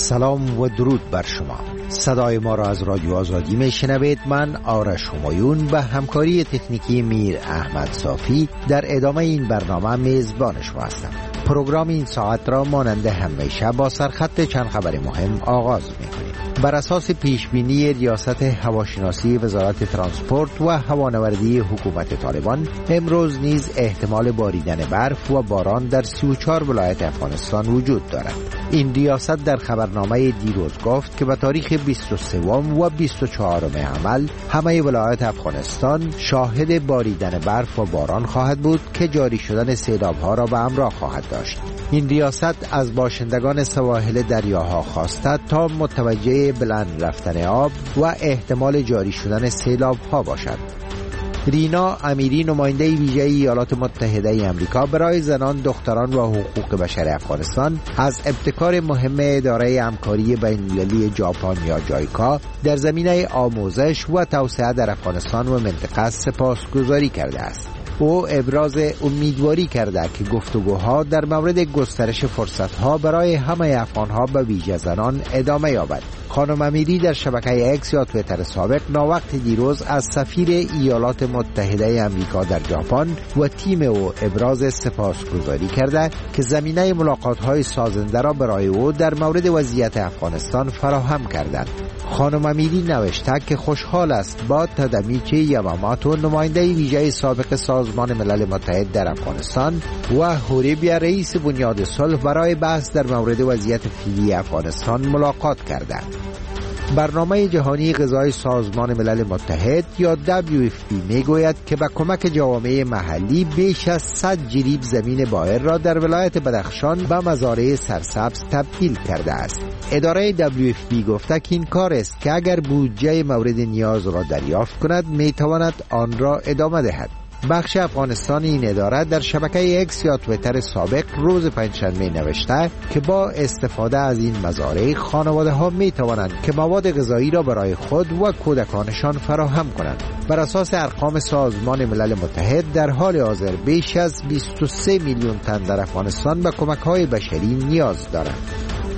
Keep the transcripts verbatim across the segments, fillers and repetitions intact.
سلام و درود بر شما. صدای ما را از رادیو آزادی می شنوید. من آرش همایون به همکاری تکنیکی میر احمد صافی در ادامه این برنامه میزبان شما هستم. پروگرام این ساعت را مانند همیشه با سرخط چند خبر مهم آغاز می کنیم. بر اساس پیشبینی ریاست هواشناسی وزارت ترانسپورت و هوانوردی حکومت طالبان، امروز نیز احتمال باریدن برف و باران در سی و چهار ولایت افغانستان وجود دارد. این ریاست در خبرنامه دیروز گفت که به تاریخ بیست و سه و بیست و چهار عمل همه ولایت افغانستان شاهد باریدن برف و باران خواهد بود که جاری شدن سیلاب‌ها را به همراه خواهد داشت. این ریاست از باشندگان سواحل دریاها خواسته تا متوجه بلند رفتن آب و احتمال جاری شدن سیلاب‌ها باشد. رینا امیری، نماینده ویژه ایالات متحده آمریکا برای زنان، دختران و حقوق بشر افغانستان، از ابتکار مهم اداره همکاری بین‌المللی ژاپن یا جایکا در زمینه آموزش و توسعه در افغانستان و منطقه سپاسگزاری کرده است. او ابراز امیدواری کرده که گفتگوها در مورد گسترش فرصتها برای همه افغانها به ویژه زنان ادامه یابد. خانم امیری در شبکه اکس یا توییتر سابق ناوقت دیروز از سفیر ایالات متحده آمریکا در ژاپن و تیم او ابراز سپاسگزاری کرده که زمینه ملاقات‌های سازنده را برای او در مورد وضعیت افغانستان فراهم کردند. خانم امیری نوشته که خوشحال است با تادامیچی یاماماتو، نماینده ویژه سابق سازمان ملل متحد در افغانستان، و هوریبیا، رئیس بنیاد صلح، برای بحث در مورد وضعیت فعلی افغانستان ملاقات کردند. برنامه جهانی غذای سازمان ملل متحد یا دبلیو اف پی میگوید که با کمک جوامع محلی بیش از صد جریب زمین بائر را در ولایت بدخشان به مزارع سرسبز تبدیل کرده است. اداره دبلیو اف پی گفته که این کار است که اگر بودجه مورد نیاز را دریافت کند میتواند آن را ادامه دهد. بخش افغانستان این اداره در شبکه اکس یا توییتر سابق روز پنجشنبه نوشته که با استفاده از این مزارع خانواده ها می توانند که مواد غذایی را برای خود و کودکانشان فراهم کنند. بر اساس ارقام سازمان ملل متحد در حال حاضر بیش از بیست و سه میلیون تن در افغانستان به کمک های بشری نیاز دارند.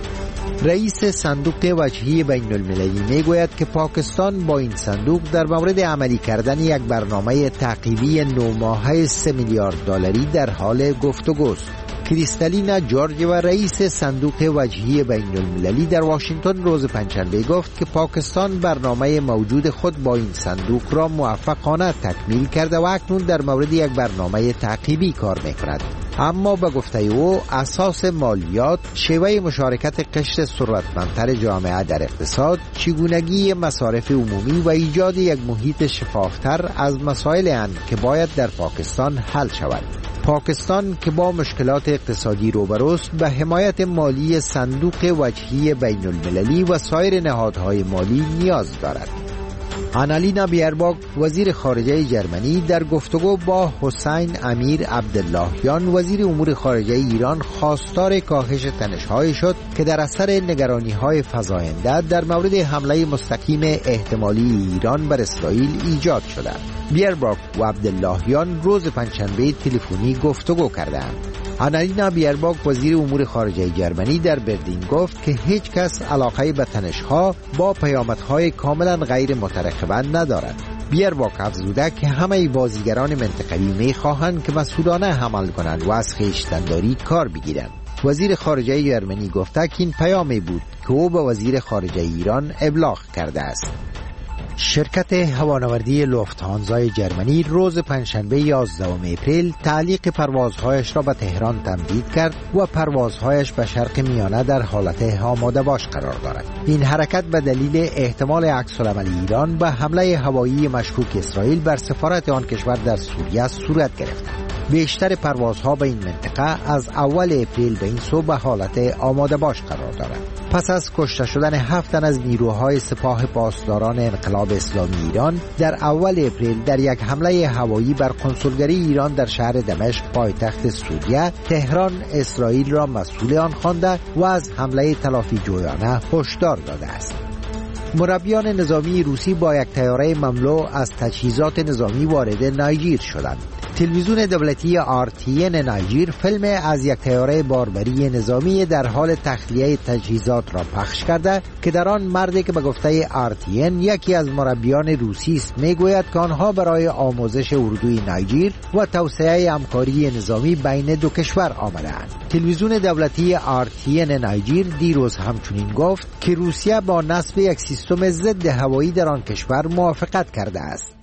رئیس صندوق وجهی بین المللی میگوید که پاکستان با این صندوق در مورد عملی کردن یک برنامه تعقیبی نه ماهه سه میلیارد دلاری در حال گفتگوست. کریستالینا جورج و رئیس صندوق وجهی بین المللی در واشنگتن روز پنجشنبه گفت که پاکستان برنامه موجود خود با این صندوق را موفقانه تکمیل کرده و اکنون در مورد یک برنامه تعقیبی کار میکند. اما به گفته او اساس مالیات، شیوه مشارکت قشر ثروتمندتر جامعه در اقتصاد، چگونگی مصارف عمومی و ایجاد یک محیط شفافتر از مسائل اند که باید در پاکستان حل شود. پاکستان که با مشکلات اقتصادی روبروست به حمایت مالی صندوق وجهی بین المللی و سایر نهادهای مالی نیاز دارد. آنالینا بیرباک، وزیر خارجه جرمنی، در گفتگو با حسین امیر عبداللهیان، وزیر امور خارجه ایران، خواستار کاهش تنش‌های شد که در اثر نگرانی‌های فزاینده در مورد حمله مستقیم احتمالی ایران بر اسرائیل ایجاد شده. بیرباک و عبداللهیان روز پنجشنبه تلفنی گفتگو کردند. آنالینا بیرباک، وزیر امور خارجه جرمنی، در برلین گفت که هیچ کس علاقه به تنش‌ها با پیامدهای کاملا غیر مترقبه ندارد. بیرباک افزوده که همه بازیگران منطقه‌ای می‌خواهند که مسئولانه عمل کنند و از خویشتن‌داری کار بگیرند. وزیر خارجه جرمنی گفته که این پیامی بود که او به وزیر خارجه ایران ابلاغ کرده است. شرکت هوانوردی لوفتهانزا جرمنی روز پنجشنبه یازدهم اپریل تعلیق پروازهایش را به تهران تمدید کرد و پروازهایش به شرق میانه در حالت آماده باش قرار دارد. این حرکت به دلیل احتمال عکس‌العمل ایران به حمله هوایی مشکوک اسرائیل بر سفارت آن کشور در سوریه صورت گرفت. بیشتر پروازها به این منطقه از اول اپریل به این سو به حالت آماده باش قرار دارد. پس از کشته شدن هفت تن از نیروهای سپاه پاسداران انقلاب اسلامی ایران در اول اپریل در یک حمله هوایی بر کنسولگری ایران در شهر دمشق پایتخت سوریه، تهران اسرائیل را مسئول آن خوانده و از حمله تلافی جویانه هشدار داده است. مربیان نظامی روسی با یک طیاره مملو از تجهیزات نظامی وارد نایجیر شدند. تلویزیون دولتی آر تی ان نایجیر فیلم از یک طیاره باربری نظامی در حال تخلیه تجهیزات را پخش کرده که در آن مردی که به گفته آر تی ان یکی از مربیان روسی است میگوید که آنها برای آموزش اردوی نایجیر و توسعه همکاری نظامی بین دو کشور آمدند. تلویزیون دولتی آر تی ان نایجیر دیروز همچنین گفت که روسیه با نصب یک سیستم ضد هوایی در آن کشور موافقت کرده است.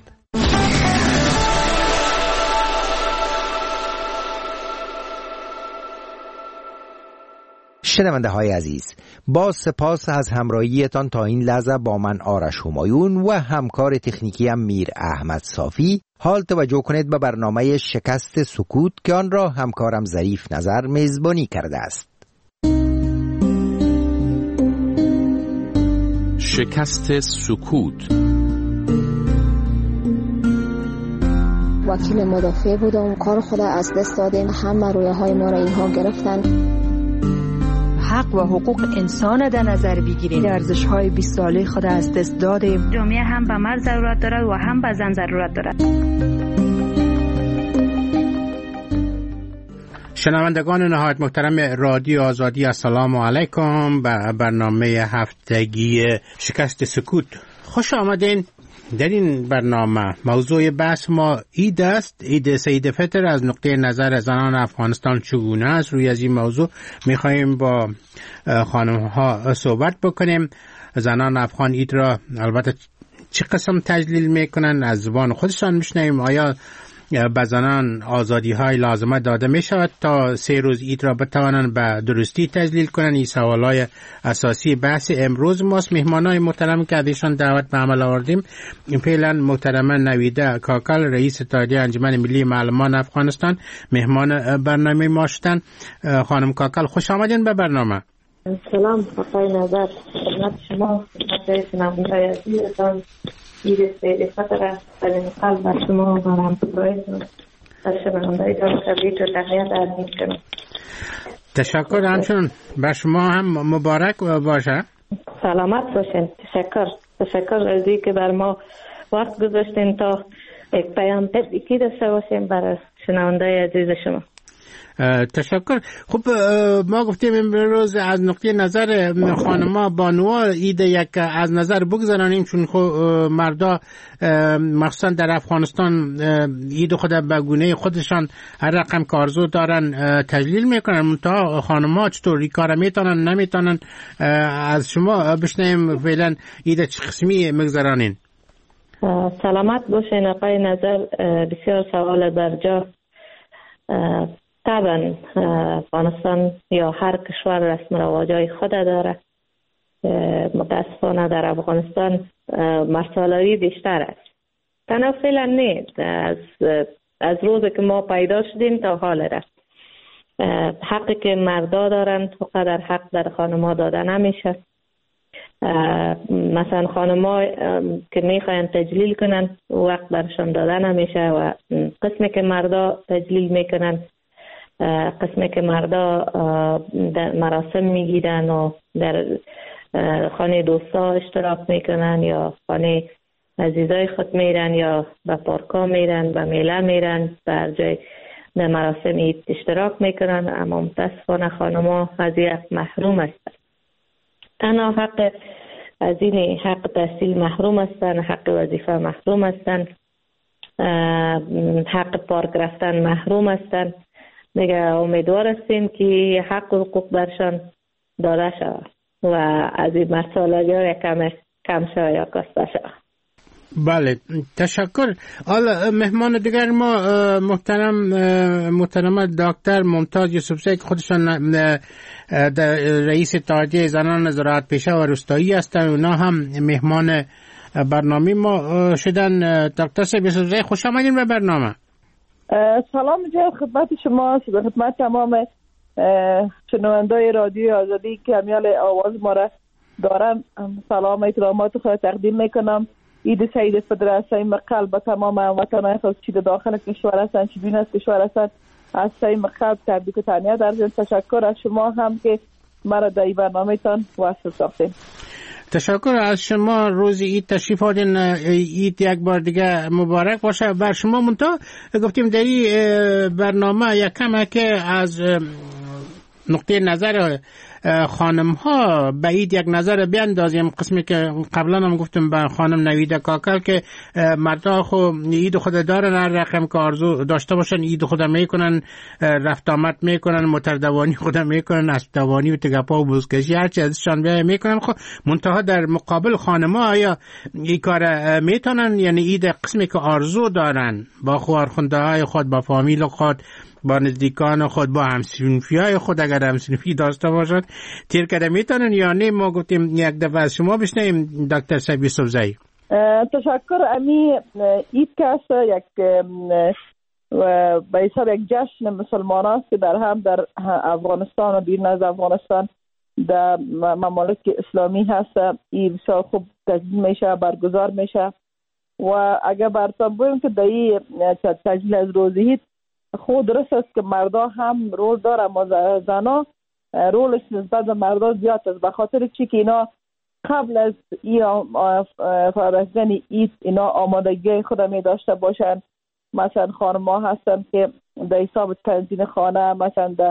شنونده های عزیز، با سپاس از همراهیتان تا این لحظه با من آرش همایون و همکار تکنیکیم میر احمد صافی. حال توجه کنید به برنامه شکست سکوت که آن را همکارم ظریف نظر میزبانی کرده است. شکست سکوت. وکیل مدافع بودم، کار خود از دست دادیم، همه رویه های ما را اینها گرفتن. حق و حقوق انسان در نظر بگیریم، ارزش های بیست ساله خود از دست دادیم. جامعه هم به مرد ضرورت دارد و هم به زن ضرورت دارد. شنوندگان نهایت محترم رادیو آزادی، السلام علیکم به برنامه هفتگی شکست سکوت. خوش آمدین. در این برنامه موضوع بحث ما عید است، عید سید فطر. از نقطه نظر زنان افغانستان چگونه است؟ روی از این موضوع میخواییم با خانم ها صحبت بکنیم. زنان افغان عید را البته چه قسم تجلیل میکنن از زبان خودشان میشنویم. آیا به زنان آزادی های لازمه داده می شود تا سه روز عید را بتوانند به درستی تجلیل کنند؟ این سوال های اساسی بحث امروز ماست. مهمان های محترم که ازشان دعوت به عمل آوردیم، فعلا محترمه نویده کاکل، رئیس اتحادیه انجمن ملی معلمان افغانستان، مهمان برنامه ما شدند. خانم کاکل خوش آمدین به برنامه. سلام آقای نظر، خدمت شما، خدمت شنوندگان عزیزتان. عید سید فطر است. در این قلب بر شما و همکارانتان و شنوندگان تبریک و تهنیت عرض می‌کنم. تشکر. همچنین بر شما هم مبارک باشه. سلامت باشین. تشکر. تشکر از اینکه بر ما وقت گذاشتین تا یک پیام تبریکی داشته باشیم برای شنوندگان عزیز شما. تشکر. خب ما گفتیم امروز از نقطه نظر خانما بانوها عید یک از نظر بگذارانیم، چون خب مردا مخصوصا در افغانستان عید خود به گونه خودشان هر رقم که آرزو دارن تجلیل میکنن. منتها خانما چطور این کار میتونن نمیتونن؟ از شما بشنویم فعلا عید چه قسمی میگذارانین؟ سلامت باشین آقای نظر. بسیار سوال برجا. طبعا افغانستان یا هر کشور رسم و رواجای خود داره. متاسفانه در افغانستان مسائلی بیشتر است. تنها فعلا نیست، از از روزی که ما پیدا شدیم تا حال رفت. حقی که مردا دارن فقط حق در خانم‌ها داده نمیشه. مثلا خانم‌ها که میخواین تجلیل کنن وقت برشان داده نمیشه و قسمی که مردا تجلیل میکنن، قسمی که مردا در مراسم میگیرن و در خانه دوستا اشتراک میکنن یا خانه عزیزای خود میرن یا به پارکا میرن، به میله میرن، در جای در مراسم اشتراک میکنن. اما متاسفانه خانم‌ها از این حق محروم هستند. تنها حق از این حق تحصیل محروم هستند، حق وظیفه محروم هستند، حق پارک رفتن محروم هستند. دیگه امیدوار هستیم که حق و حقوق برشان داده شود و از این مسائل ها کم کم شود یا کاسته شود. بله، تشکر. حالا مهمان دیگر ما محترم محترم دکتر ممتاز یوسفزی که خودشان رئیس اتحادیه زنان زراعت پیشه و روستایی هستند، اونا هم مهمان برنامه ما شدن. دکتر یوسفزی خوش آمدین به برنامه. سلام جای خدمت شما، خدمت تمام شنوندای رادیو آزادی که همیال آواز ما را دارن. سلام احترامات خود تقدیم میکنم. عید سید فطر از صمیم قلب به تمام هموطنان خود چه داخل کشور هستن چه بیرون از کشور هستن از صمیم قلب تبریک و تهنیت عرض. تشکر از شما هم که مرا در این برنامه تان وصل ساختین. تشکر از شما. روز عید تشریف آوردین. عید یک بار دیگه مبارک باشه بر شما. منتها گفتیم در این برنامه یک کم که از نقطه نظر خانم ها به عید یک نظر بیاندازیم. قسمی که قبلا هم گفتم به خانم نویده کاکل که مردا خو عید خود دارن، هر رقم که آرزو داشته باشن عید خود میکنن، رفت آمد میکنن، متردوانی خود میکنن، اسبدوانی و تگپا و بوزکشی هرچی ازشان بیای میکنن. خب منتها در مقابل خانم ها آیا این کار میتونن؟ یعنی عید قسمی که آرزو دارن با خوارخونده های خود، با فامیل خود، با نزدیکان خود، با همسنفی های خود اگر همسنفی داشته باشد تیر کرده میتونن یا نه؟ ما گفتیم یک دفعه از شما بشنیم دکتر صاحب یوسفزئی. تشکر. امی عید که یک به حساب یک جشن مسلمان است که در هم در افغانستان و بیرون از افغانستان در ممالک اسلامی هست. این بسیار خوب تجلیل میشه، برگزار میشه. و اگر براتون بگم که در این تجلیل از روز عید خود درست است که مردا هم رول داره، اما زنا رولش نسبت به مردا زیاد است، به خاطر چی که اینا قبل از این فرستن عید اینا آمادگی خود می داشته باشن. مثلا خانم‌ها هستن که در حساب تنظیم خانه، مثلا در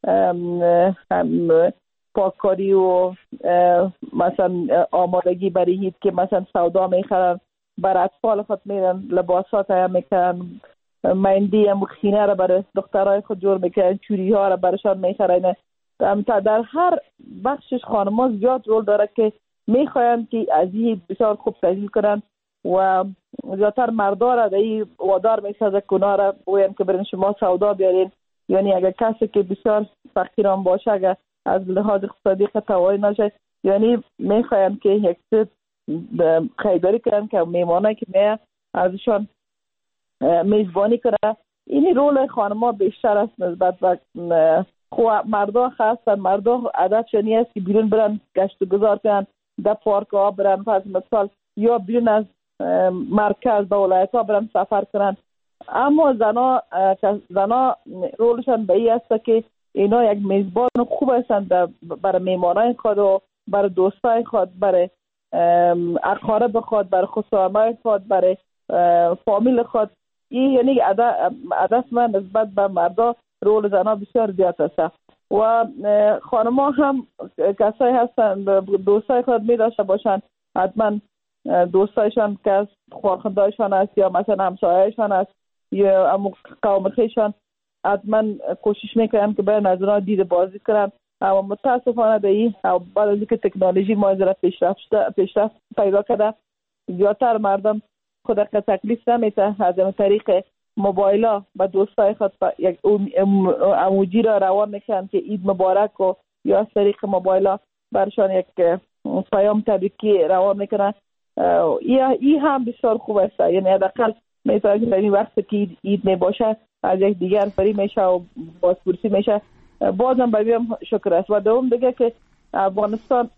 پاککاری و مثلا آمادگی برای عید که مثلا سودا میخرن، بر اطفال خود میرن لباسات هم میکنن، مندی هم خینه را برای دخترای خود جور میکنن، چوری ها را برشان میخرن. در هر بخشش خانم‌ها زیاد رول داره که میخواین که از این بسیار خوب تجلیل کنن و زیادتر مردا را در این وادار میسازه کنا را بگوین که برین شما سودا بیارین. یعنی اگر کسی که بسیار فقیران باشه، اگر از لحاظ اقتصادی توانایی نشه، یعنی میخواین که یک چیز خریداری کنن که میمانه که می ازشان میزبانی کنه. این رول خانم‌ها بیشتر است نسبت به مردا. خاصا مردا عادتشون نیست که بیرون برن گشت و گذار کنن، در پارک ها برن پس مثال، یا بیرون از مرکز به ولایت ها برن سفر کنن. اما زنا زنا رولشان به این است که اینا یک میزبان خوب هستند برای میمانای خود و برای دوستای خود، برای اقارب خود، برای خصوصای خود، برای فامیل خود. این یعنی عادت من نسبت به مردا رول زنا بسیار زیاد است. و خانم‌ها هم کسایی هستن دوستای خود می داشته باشن، حتما دوستایشان که خواهرخوندهایشان است یا مثلا همسایه‌شان است یا قوم خویشان، حتما کوشش میکنن که برن از اونها دید بازی کنن. اما متاسفانه به این بعد از اینکه تکنولوژی ما از پیشرفت پیشرفت پیدا کرده، زیادتر مردم خود که تکلیف نمیته از این طریق موبایلا با دوستای خود یک اموجی را روان میکنن که عید مبارک، و یا از طریق موبایلا برشان یک پیام تبریکی روان میکنن. این هم بسیار خوب است. یعنی حداقل مثلا در این وقت که عید میباشه از یک دیگر فری میشه و بازپرسی میشه. بازم باید شکر است. و دوم دیگه که افغانستان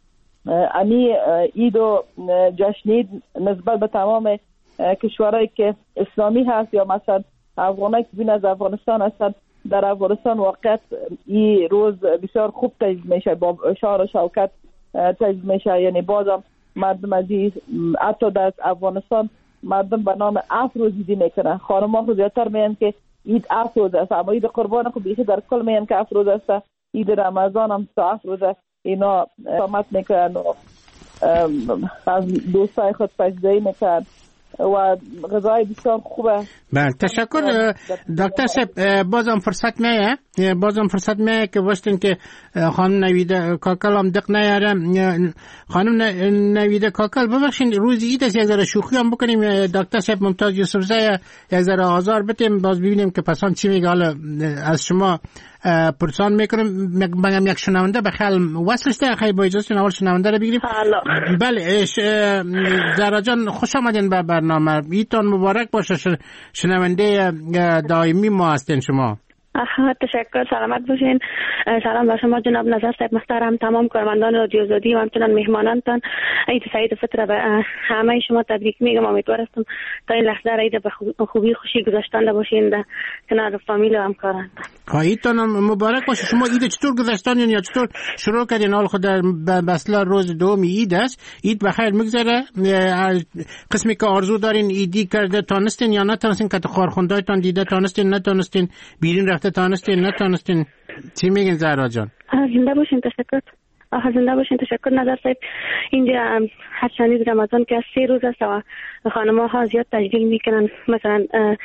امی عید و جشن عید نسبت به تمام کشورهایی که اسلامی هست یا مثلا افغانایی که بین از افغانستان هستند، در افغانستان واقعا این روز بسیار خوب تجلیل میشه، با شعار و شوکت تجلیل میشه. یعنی بازم مردم از حتی در افغانستان مردم به نام هفت روز عیدی میکنن. خانم‌ها خود زیادتر میگن که عید هفت روز است، اما عید قربان خود بیشتر در کل میگن که هفت روز است. عید رمضان هم تا هفت روز است. اینا اقامت میکنن و از دوستای خود پذیرایی میکنن و غذای بسیار خوبه. بله تشکر دکتر صاحب. بازم فرصت میه بازم فرصت میه که وقتی که خانم نویده کاکل هم دق نیاره. خانم نویده کاکل ببخشید روز عید است، یک ذره شوخی هم بکنیم. دکتر صاحب ممتاز یوسفزئی یک ذره آزار بدیم، باز ببینیم که پسان چی میگه. حالا از شما پرسان میکنم. بگم یک شنونده بخیال وصلش ده، خیلی با اجازه اول شنونده رو بگیریم. بله زهرا جان خوش آمدین به برنامه. عیدتان مبارک باشه. شنونده دائمی ما هستین شما. آها تشکر، سلامت باشین. سلام بر شما جناب نظر صاحب محترم، تمام کارمندان رادیو آزادی و همچنان مهمانانتان. عید سعید فطر به همه شما تبریک میگم. امیدوارم تا این لحظه عید به خوبی خوشی گذشتنده باشین در کنار فامیل و همکاران. عیدتان مبارک باشه. شما عید چطور گذشتان یا چطور شروع کردین؟ حال خود در بسلا روز دوم عید است. عید بخیر میگذره؟ قسمی که آرزو دارین عیدی کرده تانستین یا نتانستین؟ که خارخوندایتان دیده تانستین نتانستین؟ بیرین رفته تانستین نتانستین؟ چی میگین زهرا جان؟ زنده باشین. تشکر. آها زنده باشین. تشکر نظر صاحب. اینجا هر شنید رمضان که از سه روز است و خانم‌ها ها زیاد تجلیل میکنن، مثلا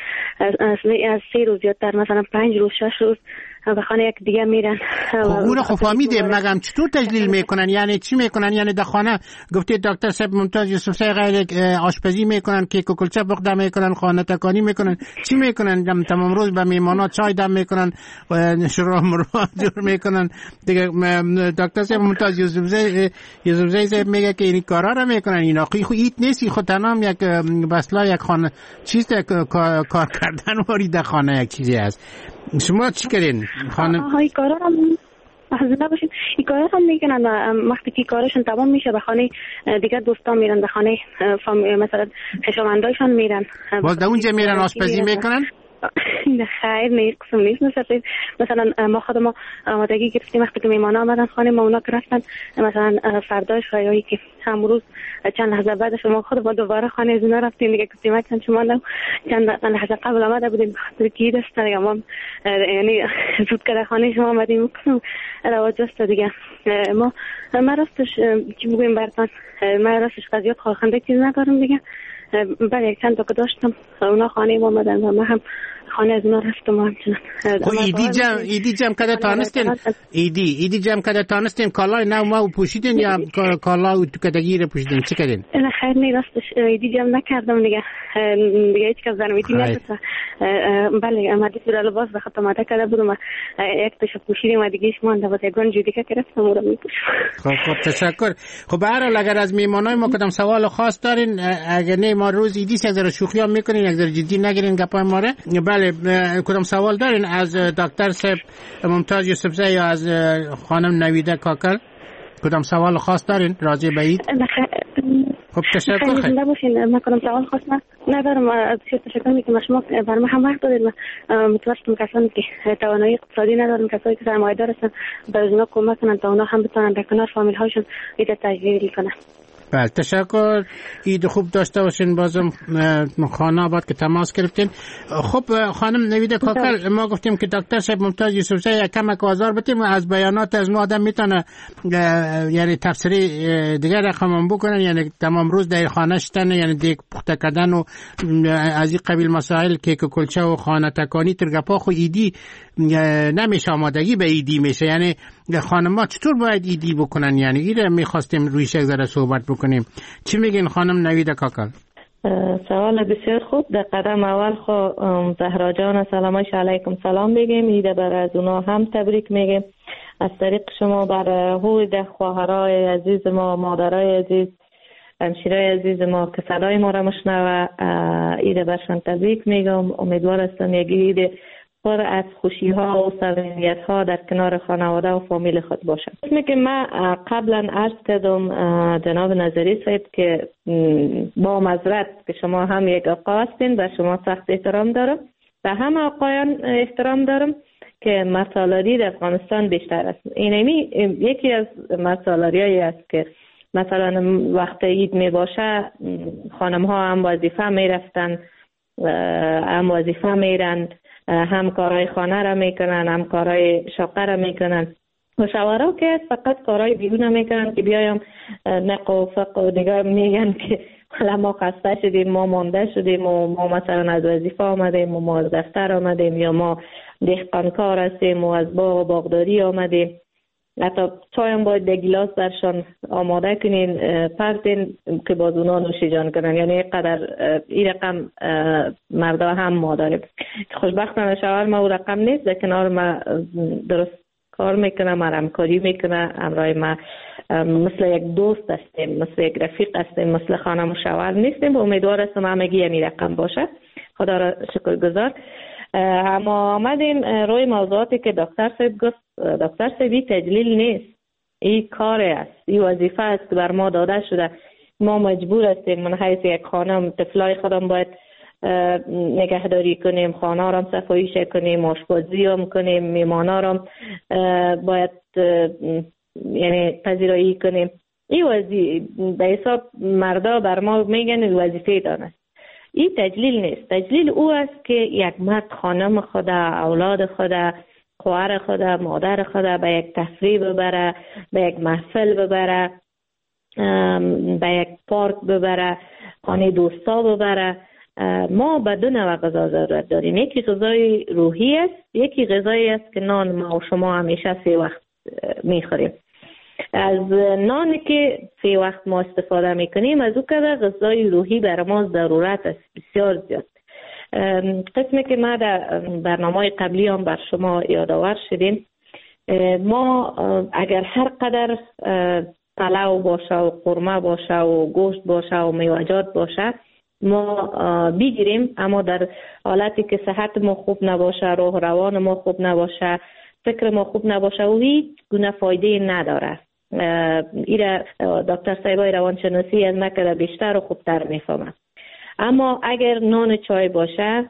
از سه روز زیادتر، مثلا پنج روز شش روز به خانه یک دیگه میرن. اون خب فهمیدم، مگم چطور تجلیل میکنن؟ یعنی چی میکنن؟ یعنی در خانه گفتید دکتر صاحب ممتاز یوسفزی غیر آشپزی میکنن، کیک و کلچه پخته میکنن، خانه تکانی میکنن، چی میکنن؟ تمام روز به میهمانا چای دم میکنن، شروع مرو جور میکنن دیگه. دکتر صاحب ممتاز یوسفزی یوسفزی میگه که این کارا رو میکنن. اینا خو ایت نیست، خود تنام یک بسلا یک خانه چیز کار کردن واری در خانه یک چیزی است. شما چی کردین خانم؟ آها این کارا هم حاضر باشین. این کارا هم میکنن وقتی که کارشون تمام میشه به خانه دیگه دوستان میرن، به خانه مثلا خویشاوندایشان میرن. باز در اونجا میرن آشپزی میکنن؟ نه خیر، نه قسم نیست. مثلا مثلا ما خود ما آمادگی گرفتیم وقتی که میهمان آمدن خانه ما، اونا که رفتن مثلا فرداش خیایی که هم روز چند لحظه بعدش ما خود با دوباره خانه از اونا رفتیم دیگه. گفتیم چند شما چند لحظه قبل آمده بودیم به خاطر که عید است دیگه، ما یعنی زود که در خانه شما آمدیم کنم رواج است دیگه. ما ما راستش چی بگویم براتون، ما راستش قضیات خواهنده چیز ندارم دیگه. بله چند تا که داشتم اونا خانه ما آمدن و ما هم خانه از اونا رفتم همچنان. خب ایدی جم ایدی جم کده تانستین ایدی ایدی جم کده تانستین کالای نو ما پوشیدین یا کالای تو کدگی رو پوشیدین؟ چی کردین؟ نه خیر، نه راستش ایدی جم نکردم دیگه. دیگه هیچ کس زنم ایدی نکرد. بله آمدی تو لباس به خاطر ماده کرده بودم یک تاشو پوشیدیم و دیگه شما اند واسه گون جودی که گرفتم اون رو میپوشم. خب خب تشکر. خب به هر حال اگر از میهمانای ما کدام سوال خاص دارین، اگر نه ما روز ایدی یک ذره شوخی هم میکنین، یک ذره جدی نگیرین گپای ما رو. بله کدام سوال دارین از دکتر صاحب ممتاز یوسفزی یا از خانم نویده کاکل؟ کدام سوال خاص دارین راجع به عید؟ خب تشکر. خیلی باشین. من کدام سوال خاص نه ندارم. از تشکر میکنم شما برای من هم وقت دادید. من متوسطم کسانی که توانایی اقتصادی ندارن، کسایی که سرمایه‌دار هستن، به اونا کمک کنن تا اونا هم بتونن در کنار فامیل هاشون عید تجلیل کنن. بله تشکر. عید خوب داشته باشین. بازم خانه آباد که تماس گرفتین. خب خانم نویده کاکل، ما گفتیم که دکتر صاحب ممتاز یوسفزی یک کمک آزار بدیم از بیانات از ما آدم میتونه یعنی تفسیری دیگر رقم بکنن، یعنی تمام روز در خانه شدن، یعنی دیگه پخته کردن و از این قبیل مسائل که کلچه و خانه تکانی ترگپا خو ایدی نمیشه، آمادگی به ایدی میشه. یعنی خانم‌ها چطور باید ایدی بکنن؟ یعنی ایره میخواستیم رویش یک ذره صحبت بکنیم. چی میگین خانم نویده کاکل؟ سوال بسیار خوب. در قدم اول خو زهرا جان سلام علیکم سلام بگیم، عید بر از اونا هم تبریک میگیم از طریق شما بر هوی ده خواهرای عزیز ما، مادرای عزیز، همشیرای عزیز ما که صدای ما را مشنوه، عید برشان تبریک میگم. امیدوار هستم یک عید پر از خوشی ها و صمیمیت ها در کنار خانواده و فامیل خود باشد. اسمی که من قبلا عرض کردم جناب نظری صاحب که با معذرت که شما هم یک آقا هستین، به شما سخت احترام دارم، به همه آقایان احترام دارم که مرسالاری در افغانستان بیشتر است. اینمی یکی از مرسالاری هایی است که مثلا وقت عید می باشه خانم ها هم وظیفه می رفتن، هم وظیفه می رند، هم کارهای خانه را میکنن، هم کارهای شاقه را میکنن. و شوهرها که فقط کارهای بیرون میکنن که بیایم نق و فق و دیگر میگن که حالا ما خسته شدیم، ما مانده شدیم و ما مثلا از وظیفه آمدیم و ما از دفتر آمدیم یا ما دهقانکار هستیم و از باغ و باغداری آمدیم. حتی چای هم باید در گیلاس برشان آماده کنین پرتین که باز اونا نوشی جان کنن. یعنی قدر این رقم مردا هم ما داریم. خوشبختانه شوهر ما او رقم نیست، در کنار ما درست کار میکنه، ما همکاری میکنه، همراه ما مثل یک دوست هستیم، مثل یک رفیق هستیم، مثل خانم و شوهر نیستیم. و امیدوار هستم همگی یعنی رقم باشه. خدا را شکر گذار. اما آمدیم روی موضوعاتی که دکتر صاحب گفت. دکتر صاحبی تجلیل نیست، این کار است، این وظیفه است که بر ما داده شده. ما مجبور هستیم من حیث یک خانم طفلای خودم باید نگهداری کنیم، خانه را صفاییش کنیم، آشپزی هم کنیم، میمانا را باید یعنی پذیرایی کنیم. این وظیفه به حساب مردا بر ما میگن وظیفه دانست. این تجلیل نیست. تجلیل او است که یک مرد خانم خود، اولاد خود، خواهر خود، مادر خود به یک تفریح ببره، به یک محفل ببره، به یک پارک ببره، خانه دوستا ببره. ما به دو نوع غذا ضرورت داریم. یکی غذای روحی است، یکی غذایی است که نان ما و شما همیشه سه وقت میخوریم. از نانی که سه وقت ما استفاده میکنیم، از او که غذای روحی بر ما ضرورت است بسیار زیاد. قسمی که ما در برنامه قبلی هم بر شما یادآور شدیم، ما اگر هر قدر پلو باشه و قرمه باشه و گوشت باشه و میوه‌جات باشه ما بگیریم، اما در حالتی که صحت ما خوب نباشه، روح روان ما خوب نباشه، فکر ما خوب نباشه و هیچ گونه فایده نداره. ایره دکتر صاحبای روانشناسی از نکده بیشتر و خوبتر میفهمه. اما اگر نان چای باشه،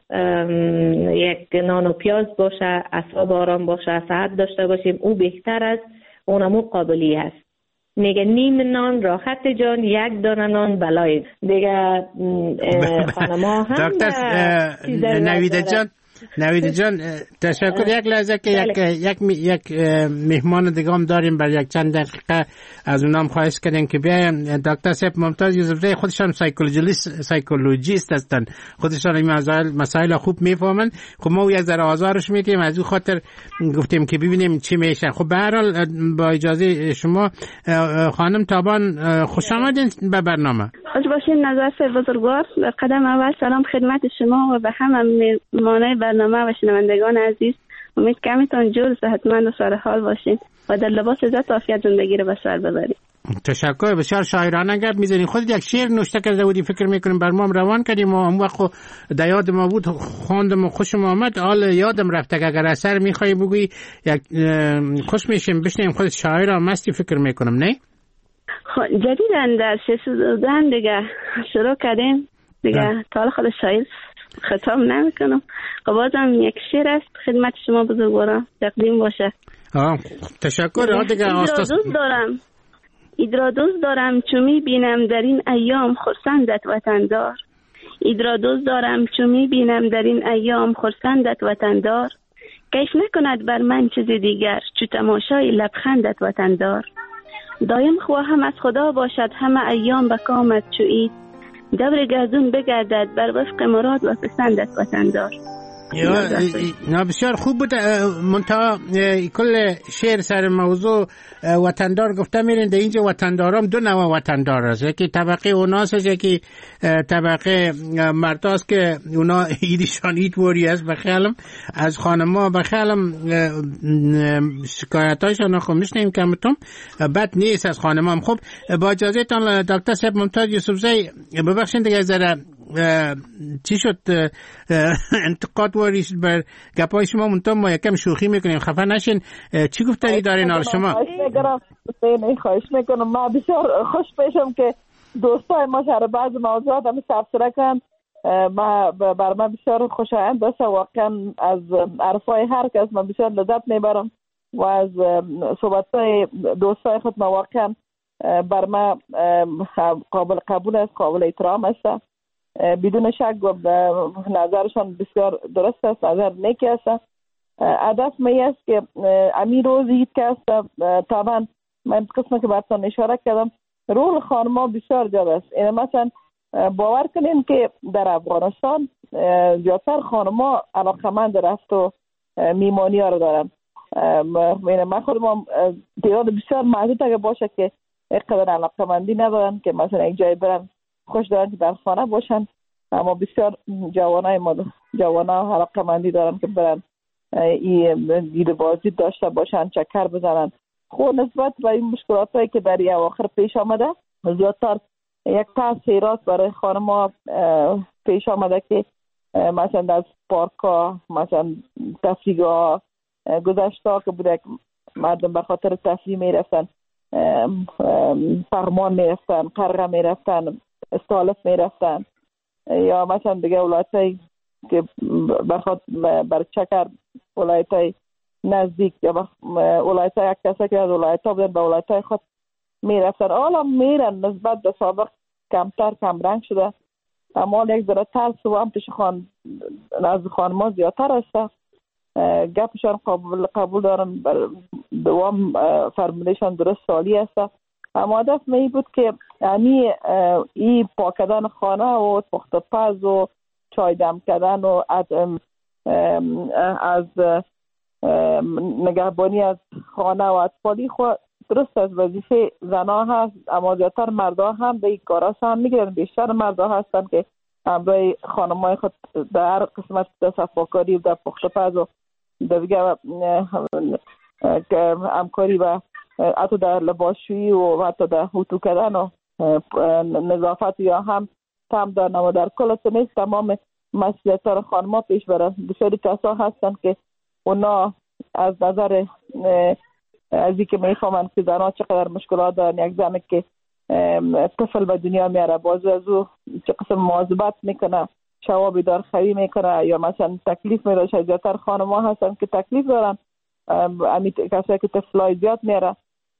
یک نان و پیاز باشه، اعصاب آرام باشه، صحت داشته باشیم، او بهتر است، اونمو قابلی است. میگه نیم نان راحت جان، یک دانه نان بلای دیگه. خانما هم دکتر نویده جان نویده جان تشکر. یک لحظه که یک یک یک مهمان دیگه هم داریم، بر یک چند دقیقه از اونام خواهش کردیم که بیایم. دکتر صاحب ممتاز یوسفزی خودشان سایکولوژیست سایکولوژیست هستن، خودشان این مسائل مسائل خوب میفهمن. خب ما یک ذره آزارش میدیم، از اون خاطر گفتیم که ببینیم چی میشه. خب به هر حال با اجازه شما خانم تابان خوش آمدین به برنامه. خوش باشین نظر بزرگوار. در قدم اول سلام خدمت شما و به همه مهمانای برنامه و شنوندگان عزیز. امید که همیتون جور صحتمند و سر حال باشین و در لباس عزت و عافیت زندگی رو به سر ببرید. تشکر. بسیار شاعرانه گپ میزنین. خودت یک شعر نوشته کرده بودی، فکر میکنیم بر ما روان کردیم و اون وقت در یاد ما بود، خواندم و خوشم آمد. حال یادم رفته که اگر اثر میخوای بگویی یک خوش میشیم بشنیم. خودت شاعر هم مستی فکر میکنم نه؟ خب جدیدن در سوزن دیگه شروع کردیم دیگه، تا حالا خود شاعر خطاب نمیکنم. خب بازم یک شعر است خدمت شما بزرگواران تقدیم باشه. آه تشکر. دیگه ایدرا دوست دارم ایدرا دوست دارم چو میبینم در این ایام خرسندت وطندار. ایدرا دوست دارم چو میبینم در این ایام خرسندت وطندار. کش نکند بر من چیز دیگر چو تماشای لبخندت وطندار. دایم خواهم از خدا باشد همه ایام به کامت چو عید. دور گردون بگردد بر وفق مراد و پسندت وطندار. یا بسیار خوب بود. منتها کل شعر سر موضوع وطندار گفته میرین. در اینجا وطندارام دو نوع وطندار هست، یکی طبقه اوناس هست، یکی طبقه مرد هست که اونا ایدیشان ایت وری هست. بخیالم از خانما بخیالم شکایت هایشان خب میشنیم کمتون بد نیست از خانما هم. خب با اجازه تان دکتر صاحب ممتاز یوسفزی ببخشین دیگه ذره چی شد انتقاد واریش بر گپای شما، منتها ما یکم شوخی میکنیم، خفه نشین. چی گفتاری دارین حال شما؟ خواهش میکنم. ما بسیار خوش پیشم که دوستای ما سر بعض موضوعات هم تبصره کن. ما بر من بسیار خوشایند است. واقعا از عرفای هر کس من بسیار لذت میبرم و از صحبتای دوستای خود ما واقعا بر من قابل قبول است، قابل احترام است. بدون شک نظرشان بسیار درست است، نظر نیکی است. هدف می است که امی روز عید که است، طبعا من قسمه که براتون اشاره کردم رول خانما بسیار زیاد است. این مثلا باور کنین که در افغانستان زیادتر خانما علاقمند رفت و میمانی ها رو دارن. من خودم تعداد بسیار محدود اگه باشه که اقدر علاقمندی ندارن که مثلا یک جای برن خوش دارن که در خانه باشن، اما بسیار جوانای ما جوانا علاقمندی دارن که برن این دیده بازی داشته باشن، چکر بزنن. خود نسبت به این مشکلات هایی که در اواخر پیش آمده زیادتر یک تاثیرات برای خانم‌ها پیش آمده که مثلا از پارک ها، مثلا تفریحگاه گذشته که بوده مردم به خاطر تفریح میرفتن، فرمان میرفتن، قرغه میرفتن، استالف میرفتن، یا مثلا دیگه ولایتایی که بر چکر ولایتای نزدیک یا ولایتای یک کسی که از ولایتها بودن به ولایتای خود میرفتن. حالا میرن نسبت به سابق کمتر کم رنگ شده، اما یک ذره ترس و هم پیش خان از خانما زیادتر است. گپشان قبول قبول دارن، دوام فرمولشان درست سالی است، اما هدف می بود که یعنی این پاک کردن خانه و پخت پز و چای دم کردن و از از نگهبانی از خانه و اطفالی خود درست از وظیفه زنها هست، اما زیادتر مردا هم به این کارا سهم میگیرن. بیشتر مردا هستن که همراه خانمای خود در هر قسمت صفاکاری و در پخت پز و در دیگه همکاری و حتی در لباسشویی و حتی در هوتو کردن و نظافت یا هم تم دارن، و در کل سمیز تمام مسئولیت را خانما پیش برن. بسیاری کسا هستن که اونا از نظر از این که میفهمن که زنها چقدر مشکلات دارن، یک زن که طفل به دنیا میاره باز از او چه قسم مواظبت میکنه، شوابی دار خوی میکنه، یا مثلا تکلیف میره. زیادتر خانما هستن که تکلیف دارن، امی کسایی که طفلای زیاد میاره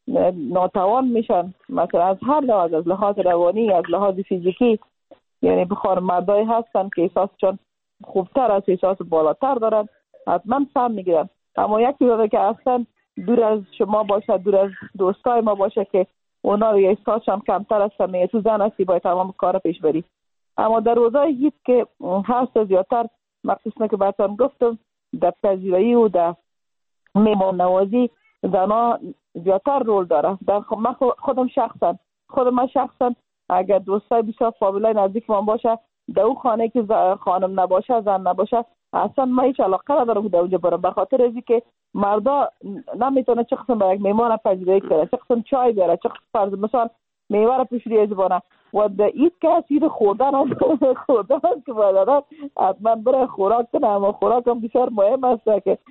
ناتوان میشن، مثلا از هر لحاظ، از لحاظ روانی، از لحاظ فیزیکی. یعنی بخار مردای هستن که احساسشون خوبتر از احساس بالاتر دارن، حتما سهم میگیرن. اما یکی داره که اصلا دور از شما باشه، دور از دوستای ما باشه که اونا رو احساسشون کمتر است، میگه تو زن هستی باید تمام کار پیش بری. اما در روزای هیچ که هست زیادتر مخصوصا که براتون گفتم در پذیرایی و در میمان نوازی زنها زیادتر رول داره. در من خودم شخصا خودم من شخصا اگر دوستای بسیار فامیلای نزدیک من باشه در اون خانه که خانم نباشه، زن نباشه، اصلا من هیچ علاقه ندارم در اونجا برم، به خاطر از اینکه مردا نمیتونه چه قسم به یک میمان پذیرایی کنه، چه قسم چای بیاره، چه قسم فرض مثلا میوه را پیش روی زبانه و در این کس این خوردن هم خوردن که باید حتما برای خوراک کنه. اما خوراک هم بسیار مهم است که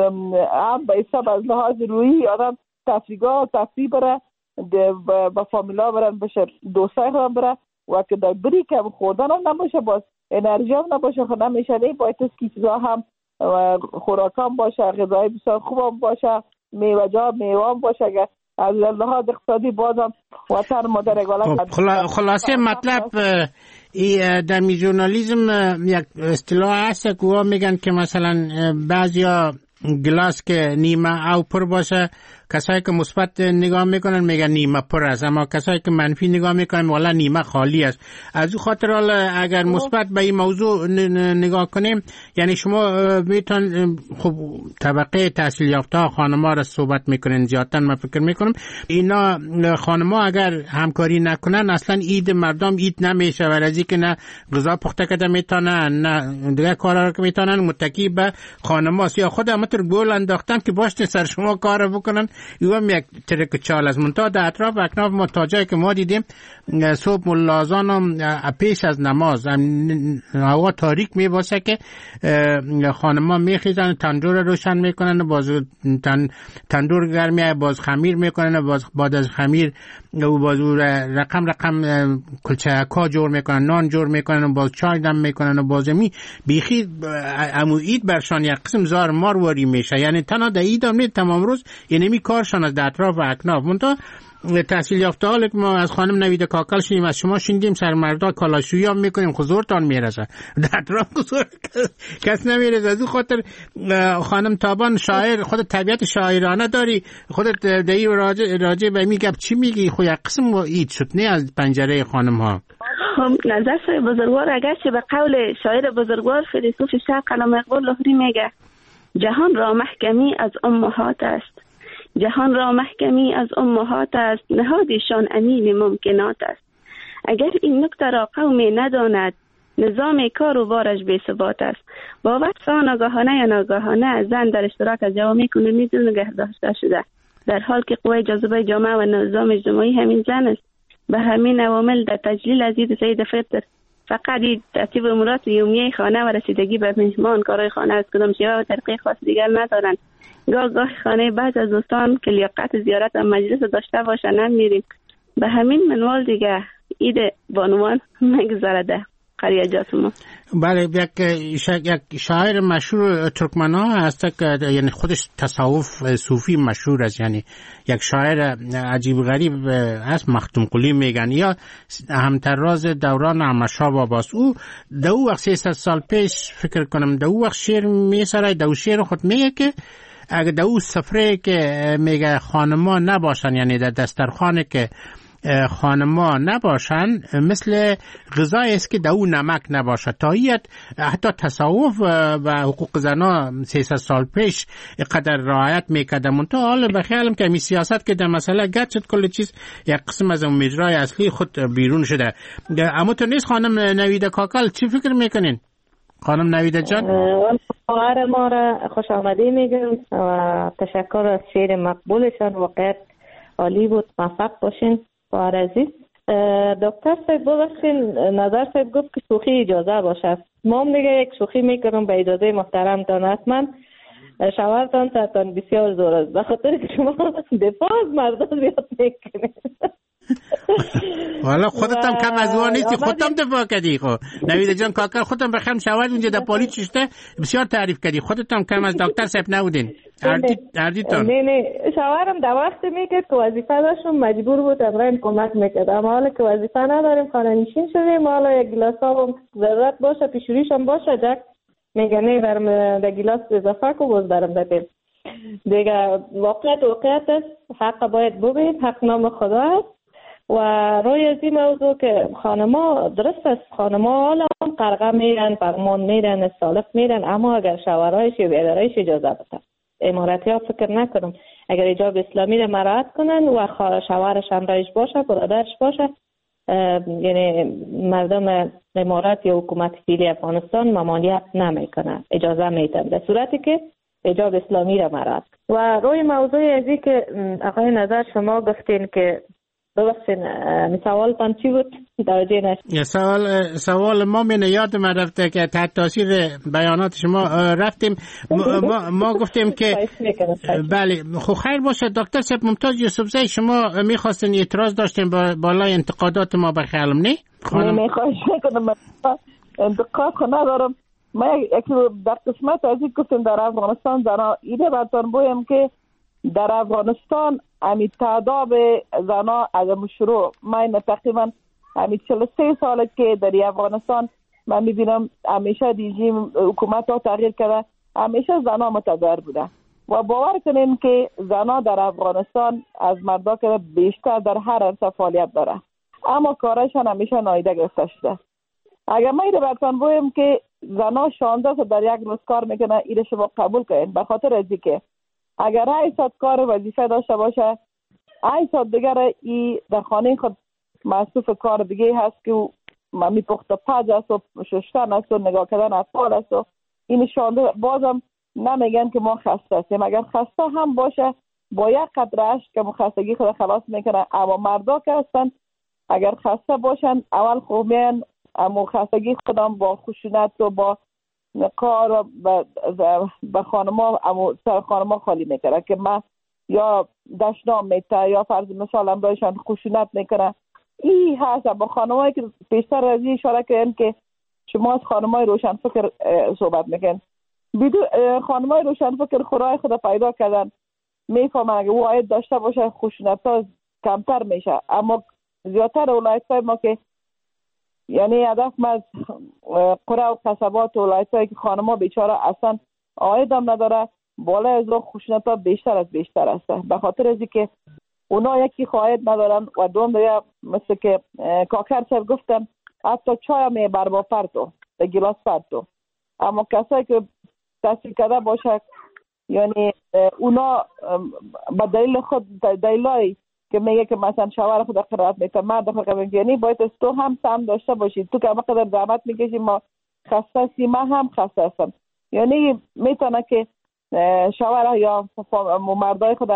هم به حساب از لحاظ روحی آدم تفریحگاه تفریح بره، با فامیلا برن، بشه دوستای هم بره، و که در بری که خوردن هم نباشه، باز انرژی هم نباشه، خود نمیشه. نه باید از کی چیزا هم خوراک هم باشه، غذای بسیار خوب هم باشه، میوه جا میوه هم باشه که از لحاظ اقتصادی بازم وطن مادر اگالت. خلاصه مطلب ای در می ژورنالیسم یک اصطلاح هست که میگن که مثلا بعضیا گلاس که نیمه او پر باشه، کسایی که مثبت نگاه میکنن میگن نیمه پر است، اما کسایی که منفی نگاه میکنن والا نیمه خالی است. از او خاطر اگر مثبت به این موضوع نگاه کنیم، یعنی شما میتون خب طبقه تحصیل یافته خانما را صحبت میکنن زیادتر، من فکر میکنم اینا خانما اگر همکاری نکنن اصلا عید مردم عید نمیشه، و از اینکه نه غذا پخته کرده میتونن نه دیگه کارا که میتونن متکی به خانماست، یا خود همتر گل انداختن که باشه سر شما کار بکنن. یوم یک ترک چال از منتها در اطراف اکناف ما تاجایی که ما دیدیم صبح ملازان هم پیش از نماز هوا تاریک می باشه که خانما می خیزن تندور روشن میکنن، باز تن تندور گرمی باز خمیر میکنن، باز بعد از خمیر باز رقم رقم کلچه‌ها جور میکنن، نان جور میکنن، باز چای دم میکنن، و باز می بیخی امو عید برشان یک قسم زار مارواری میشه. یعنی تنها در عید هم تمام روز یعنی می کارشان از در اطراف و اکناف. منتها تحصیل یافته حال که ما از خانم نوید کاکل شدیم، از شما شنیدیم سر مردا کالاشویی هم میکنیم، حضورتان میرسه در اطراف حضور کس نمیرسه. از اون خاطر خانم تابان شاعر، خود طبیعت شاعرانه داری، خودت در این راجع, راجع به میگم چی میگی؟ خو یک قسم اید شد نه از پنجره خانم ها. خب نظر سای بزرگوار اگرچه به قول شاعر بزرگوار فیلسوف شرق علامه اقبال لاهوری میگه جهان را محکمی از امهات است، جهان را محکمی از امهات است، نهادشان امین ممکنات است. اگر این نکته را قومی نداند نظام کار و بارش بی ثبات است. با وصف ناگهانه یا ناگهانه زن در اشتراک از جوامع کنونی دور نگه داشته شده، در حال که قوه جاذبه جامعه و نظام اجتماعی همین زن است. به همین عوامل در تجلیل از دید سید فطر فقط این ترتیب امورات یومیه خانه و رسیدگی به مهمان، کارهای خانه از کدام شیوه و طریقه خاص دیگر ندارن. گاه گاه خانه بعض از دوستان که لیاقت زیارت و مجلس داشته باشن میریم. به همین منوال دیگه ایده بانوان مگذرده قریجات ما. بله، یک یک شاعر مشهور ترکمنا هست که یعنی خودش تصوف صوفی مشهور است، یعنی یک شاعر عجیب غریب است، مختوم قلی میگن، یا همتراز دوران احمدشاه باباست. او دو وقت سیصد سال پیش فکر کنم دو وقت شعر میسره، دو شعر خود میگه که اگه دو سفره که میگه خانما نباشن، یعنی در دسترخوان که خانما نباشن مثل غذای است که دو نمک نباشه. تایید حتی تصوف و حقوق زنا سیصد سال پیش قدر رعایت میکرده، منتها حالا بخیالم که می سیاست که در مسئله گرد شد کل چیز یک قسم از مجرای اصلی خود بیرون شده. اما تو نیست خانم نویده کاکل، چی فکر میکنین؟ خانم نویده جان خواهر ما را خوش آمدی میگم و تشکر از شعر مقبولشان، واقعا عالی بود. موفق باشین خواهر عزیز. دکتر صاحب ببخشین، نظر صاحب گفت که شوخی اجازه باشه. ما هم دیگه یک شوخی میکنم به اجازه محترم تان. حتما شوهرتان تان بسیار زور است، به خاطر که شما دفاع از مردان زیاد میکنید. والا خودت هم کم از اون نیستی، خودت هم دفاع کردی. خب نویده جان کاکل، خودت هم بخم شوهر اونجا در پالیس چشته بسیار تعریف کردی، خودت هم کم از دکتر صاحب نبودین. اردیتون نه نه شوهرم در وقت میکرد که وظیفه داشتم مجبور بود امرین کمک میکرد، اما حالا که وظیفه نداریم خانه نشین شدیم، حالا یک گلاس آب ضرورت باشه پیشوریش هم باشه جک میگه نه برم در گلاس اضافه کو باز برم دادیم دیگه. واقعیت واقعیت است، حق باید ببین، حق نام خدا است. و روی از این موضوع که خانما درست است، خانما حالا قرقه میرن، فرمان میرن، استالف میرن، اما اگر شوهرایش یا بیادرایش اجازه بده، امارتی ها فکر نکنم اگر ایجاب اسلامی را مراعات کنن و شوهرش همراهش باشه، برادرش باشه، یعنی مردم امارات یا حکومت فعلی افغانستان ممانعت نمیکنه، اجازه میدن در صورتی که ایجاب اسلامی را مراعات. و روی موضوع ازی که آقای نظر شما گفتین که ببخشین سوال تان چی بود؟ توجه نشد. سوال سوال ما من یاد من رفته که تحت تاثیر بیانات شما رفتیم ما, ما, ما گفتیم که بله خب خیر باشه. دکتر صاحب ممتاز یوسفزئی، شما میخواستین اعتراض داشتین با بالای انتقادات ما به خیالم نه؟ نه میخواهش میکنم انتقاد ندارم. ما یکی در قسمت از این گفتیم در افغانستان زنا ایده برتان بویم که در افغانستان امی تعداد زنا از مشروع من تقریبا امی چهل و سه ساله که در افغانستان من میبینم همیشه رژیم حکومت ها تغییر کرده، همیشه زنا متضرر بوده و باور کنیم که زنا در افغانستان از مردا که بیشتر در هر عرصه فعالیت داره، اما کارشان همیشه نادیده گرفته شده. اگر ما ایره برتان بویم که زنا شانزده ساعت در یک روز کار میکنه، ایره شما قبول کنید، به خاطر از اینکه اگر هشت ساعت کار وظیفه داشته باشه، هشت ساعت دیگر ای در خانه خود مصروف کار دیگه هست که می پخت پز است و شستن است و نگاه کردن اطفال است و این شانده. بازم نمیگن که ما خسته هستیم، اگر خسته هم باشه با یک قطره اشک که خستگی خود خلاص میکنه. اما مردا که هستن اگر خسته باشن اول خوب میان اما خستگی خودم با خشونت و با کار به خانما اما سر خانما خالی میکنه که من یا دشنام میته یا فرض مثال هم دایشان خشونت میکنه. این هست با خانمایی که پیشتر از این اشاره کردن که شما از خانمای روشن فکر صحبت میکنن. بدون خانمای روشن فکر خدای خدا پیدا کردن میفهمن اگه وعید داشته باشه خشونت ها کمتر میشه. اما زیادتر ولایت های ما که یعنی هدف ما از قره و قصبات و ولایت هایی که خانما بیچاره اصلا عاید هم نداره، بالا از اون خشونت ها بیشتر از بیشتر است. به خاطر از که اونا یکی خواهد ندارن و دوم دیگه مثل که کاکر صاحب گفتن حتی چای هم میبر با پرتو به گلاس پرتو. اما کسایی که تحصیل کرده باشه یعنی اونا با دلیل خود دلیلایی که میگه که مثلا شوهر خود قرارت میته مرد خود قرارت یعنی باید از تو هم سهم داشته باشید. تو که همه قدر زحمت میکشی ما خسته هستیم، من هم خسته هستم. یعنی میتونه که شوهر یا مردای خود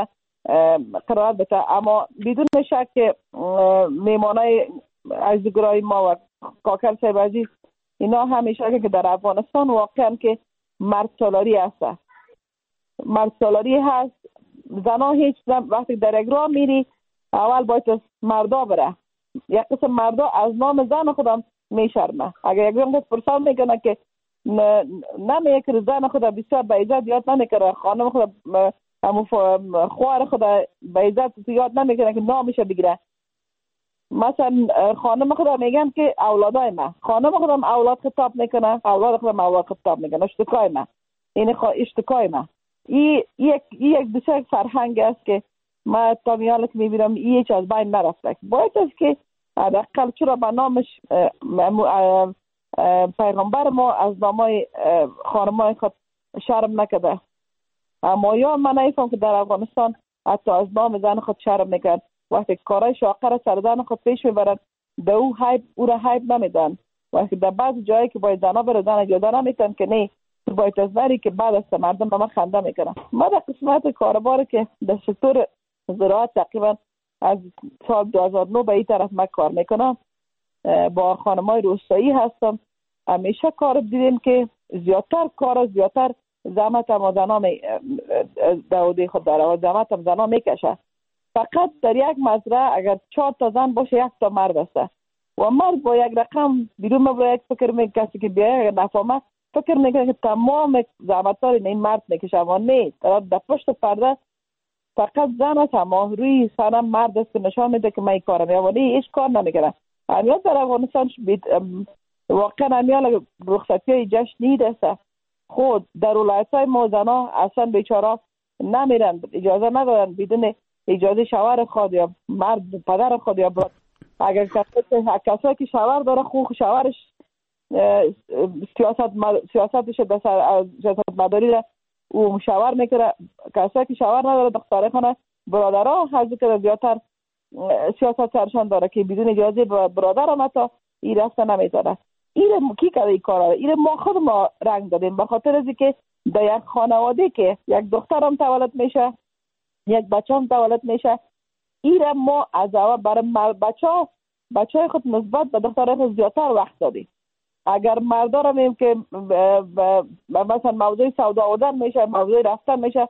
قرارت بده. اما بدون شک که میمانای عزیزگرای ما و کاکر صاحب عزیز، اینا همیشه که در افغانستان واقعا که مرد سالاری هست، مرد سالاری هست. زنا هیچ وقتی در یک راه میری اول باید از مردا بره. یک قسم مردا از نام زن خودم میشرمه. اگر یک جمعه پرسان میکنه که نمیه که زن خود بسیار به عزت یاد نمیکنه، خانم خود همون خوار خود به عزت یاد نمیکنه که نامش بگیره. مثلا خانم خودم میگن که اولادای من، خانم خودم اولاد خطاب میکنه، اولاد خودم اولاد خطاب میکنه، اشتکای من، این اشتکای من. این یک یک بسیار فرهنگ است که ما تا میالک میبینم این هیچ از بین نرفته. باید است که حداقل چرا به نامش پیغمبر ما از نامای خانمای خود شرم نکده. اما یا من نیفهم که در افغانستان حتی از نام زن خود شرم میکن. وقتی کارای شاقر سر زن خود پیش میبرن به او حیب او را حیب نمیدن. وقتی در بعض جایی که باید زنها بره زن اجازه نمیتن که نه باید از بری که بعد از مردم به من خنده میکنن. ما در قسمت کاربار که در سکتور زراعت تقریبا از سال دو هزار و نه به این طرف من کار میکنم، با خانمای روستایی هستم. همیشه کار دیدیم که زیادتر کار زیادتر زحمت هم زنا می داودی خود داره و زحمت هم زنا میکشه. فقط در یک مزرعه اگر چهار تا زن باشه یک تا مرد است و مرد با یک رقم بیرون با یک فکر میکنه کسی که بیایه نفهمه فکر میکنه که تمام زحمت‌ها این مرد میکشه، اما نه، در پشت پرده فقط زن است، اما روی سرم مرد است که نشان میده که من این کارم یا ولی هیچ کار نمیکنه. امیال در افغانستان واقعا امیال رخصتی های جشنی است. خود در ولایت‌های ما زنها اصلا بیچاره نمیرن، اجازه ندارن بدون اجازه شوهر خود یا مرد پدر خود یا برد. اگر کسی که شوهر داره خود شوهرش سیاست سیاستش در سیاست مداری را او شوهر میکنه. کسی که شوهر نداره دختره خانه برادرها حضور که زیادتر سیاست سرشان داره که بدون اجازه برادر هم حتی این رسته نمیتونه. این کی کرده این کار؟ این ما خود ما رنگ دادیم به خاطر از که در یک خانواده که یک دخترم تولد میشه یک بچه هم تولد میشه، این ما از اول برای بچه ها بچه های خود نسبت به دخترهای خود زیادتر وقت دادیم. اگر مردا را میم که مثلا موضوع سودا آوردن میشه، موضوع رفتن میشه،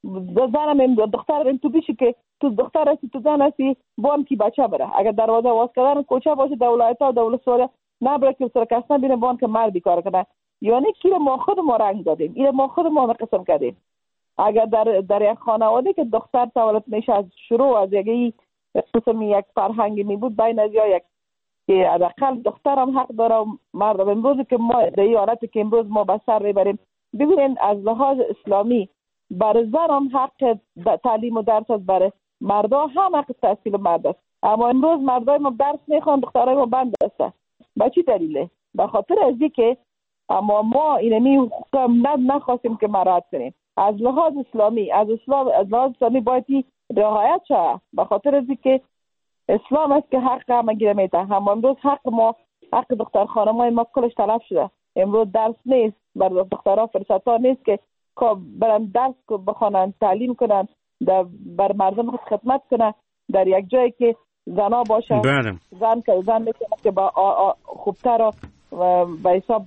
زن میم دختر میم تو بیشی که تو دختر هستی تو زن هستی بان کی بچه بره. اگر دروازه واز کردن کوچه باشه در ولایت‌ها دولت سوره نبره که سر کس نبینه بان که مردی کار کنه. یعنی کی ما خود ما رنگ دادیم، این ما خود ما قسم کردیم. اگر در در یک خانواده که دختر تولد میشه از شروع از یک قسم یک فرهنگی می بود بین از یا یک که حداقل دختر هم حق داره و مرد. امروز که ما در این حالتی که امروز ما به سر میبریم ببینید از لحاظ اسلامی برای زن هم حق تعلیم و درس است، برای مردا هم حق تحصیل مرد است. اما امروز مردای ما درس میخوان دخترای ما بند است. به چی دلیله؟ به خاطر از اینکه اما ما اینمی حقوق نخواستیم که مراعات کنیم. از لحاظ اسلامی از اسلام از لحاظ اسلامی باید رعایت شه، به خاطر از اینکه اسلام است که حق همه گیره میده. هم امروز حق ما حق دختر خانمای ما کلش تلف شده. امروز درس نیست برای دخترها، فرصت ها نیست که برن درس بخونن، تعلیم کنن، بر مردم خود خدمت کنن در یک جایی که زنا باشه. بله. زن که زن میتونه که با خوبتر به حساب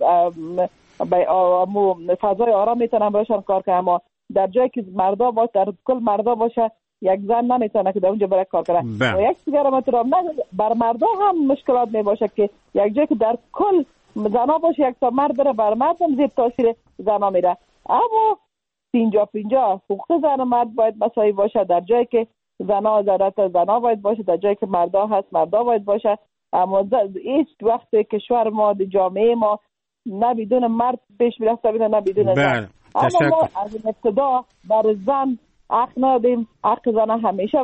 به فضای آرام میتونن باشن کار کنن. اما در جایی که مردا باشه، در کل مردا باشه، یک زن نمیتونه که در اونجا برای کار کنه. و یک دیگر مطلب نه بر مردا هم مشکلات می باشه که یک جایی که در کل زنا باشه یک تا مرد بره بر مرد هم زیر تاثیر زنا میره. اما پینجا پینجا حقوق زن و مرد باید مساوی باشه. در جایی که زنا ضرورت زنا باید باشه، در جایی که مردا هست مردا باید باشه. اما هیچ وقتی کشور ما در جامعه ما نه بدون مرد پیش میرفته نه بدون زن. اما ما از ابتدا بر زن حق ندیم، حق زن همیشه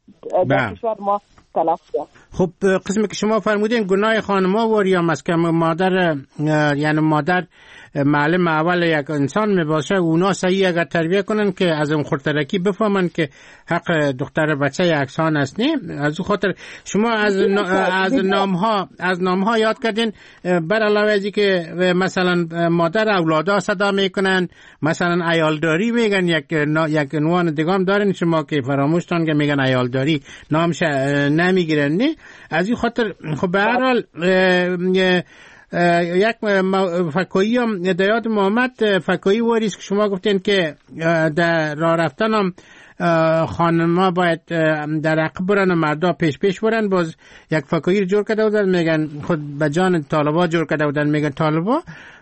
در کشور ما تلف شد. خب قسمی که شما فرمودین گناه خانم‌ها و یا مسکن مادر، یعنی مادر معلم اول یک انسان میباشه، اونا صحیح اگر تربیه کنن که از اون خردترکی بفهمن که حق دختر بچه یکسان است. نه از اون خاطر شما از از نامها از نامها یاد کردین، بر علاوه از که مثلا مادر اولادها صدا میکنن، مثلا عیالداری میگن، یک یک عنوان دیگه هم دارین شما که فراموشتان که میگن عیالداری نامش نمیگیرن. نه از این خاطر خب به هر حال یک فکایی هم دیاد محمد فکایی واریست که شما گفتین که در راه رفتن هم خانما باید در عقب برن و مردا پیش پیش برن. باز یک فکایی رو جور کرده بودن، میگن خود به جان طالبا جور کرده بودن، میگن طالبا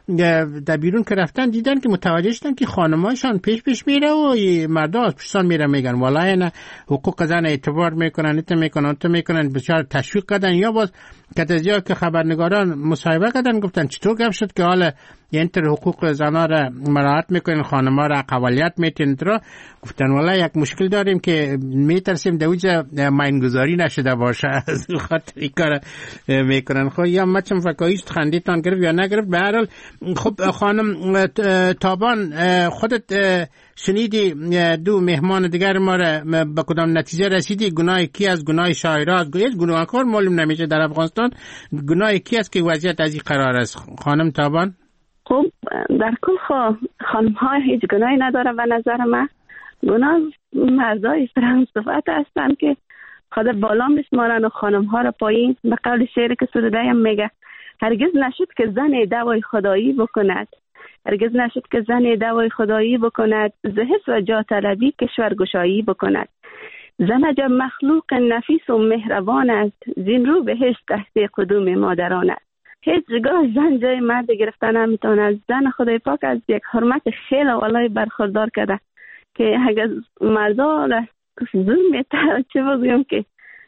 در بیرون که رفتن دیدن که متوجه شدن که خانمایشان پیش پیش میره و مردا از پشتان میره، میگن والله نه حقوق زن اعتبار میکنن، ایت میکنن تو میکنن، بسیار تشویق کردن. یا باز کتازیا که خبرنگاران مصاحبه کردن گفتن چطور گپ شد که حالا این تر حقوق زنها را مراعات میکنین، خانم‌ها را اقلیت میتین را. گفتن والله یک مشکل داریم که میترسیم دوجه ماینگذاری نشده باشه، از خاطر این کار میکنن. خب یا مچم فکاییش خندیتان گرفت یا نگرفت. به هر حال خب خانم تابان خودت شنیدی دو مهمان دیگر ما را به کدام نتیجه رسیدی؟ گناه کی از گناه شاعرها از گویت گناهکار معلوم نمیشه در افغانستان، گناه کی است که وضعیت از این قرار است؟ خانم تابان خب در کل خانم ها هیچ گناهی نداره به نظر من. گناه مردای فرانس صفت هستن که خدا بالا بسمارن و خانم ها را پایین. به قول شعر که سروده هم میگه هرگز نشد که زن دوای خدایی بکند، هرگز نشد که زن دوای خدایی بکند، زهس و جا طلبی کشورگشایی بکند. زن عجب مخلوق نفیس و مهربان است، زین رو بهشت تحت قدوم مادران است. هیچ جگاه زن جای مرد گرفتن نمیتونه. زن خدای پاک از یک حرمت خیلی والای برخوردار کرده که اگر مردا زور میتره چه بگویم که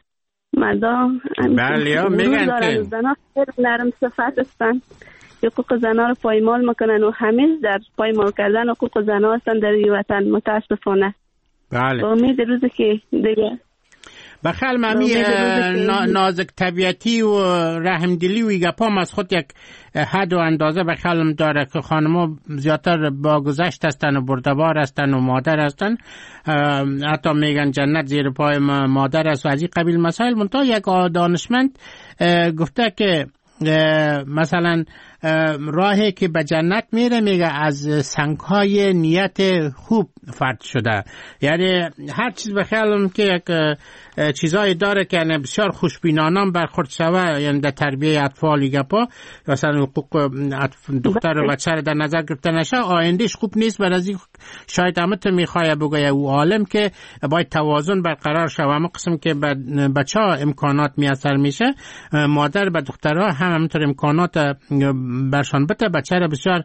مردا بله میگن که زنها خیلی نرم صفت هستن، حقوق زنها رو پایمال میکنن و همیشه در پایمال کردن حقوق زنها هستن در این وطن متاسفانه. بله امید روزی که دیگه بخیل ممی نازک طبیعتی و رحمدلی و گپام از خود یک حد و اندازه بخیلم داره که خانم‌ها زیادتر با گذشت هستن و بردبار هستن و مادر هستن، حتی میگن جنت زیر پای مادر است و از این قبیل مسائل. منتها یک دانشمند گفته که مثلا راهی که به جنت میره میگه از سنگهای نیت خوب فرد شده. یعنی هر چیز به خیالم که یک چیزایی داره که یعنی بسیار خوشبینانه برخورد شوه، یعنی در تربیه اطفال گپا مثلا حقوق دختر و بچه در نظر گرفته نشه، آیندهش خوب نیست. بر از این شاید همت میخواه بگه او عالم که باید توازن برقرار شوه. اما قسم که بچه ها امکانات میسر میشه، مادر به دخترها هم همینطور امکانات برشان بده، بچه را بسیار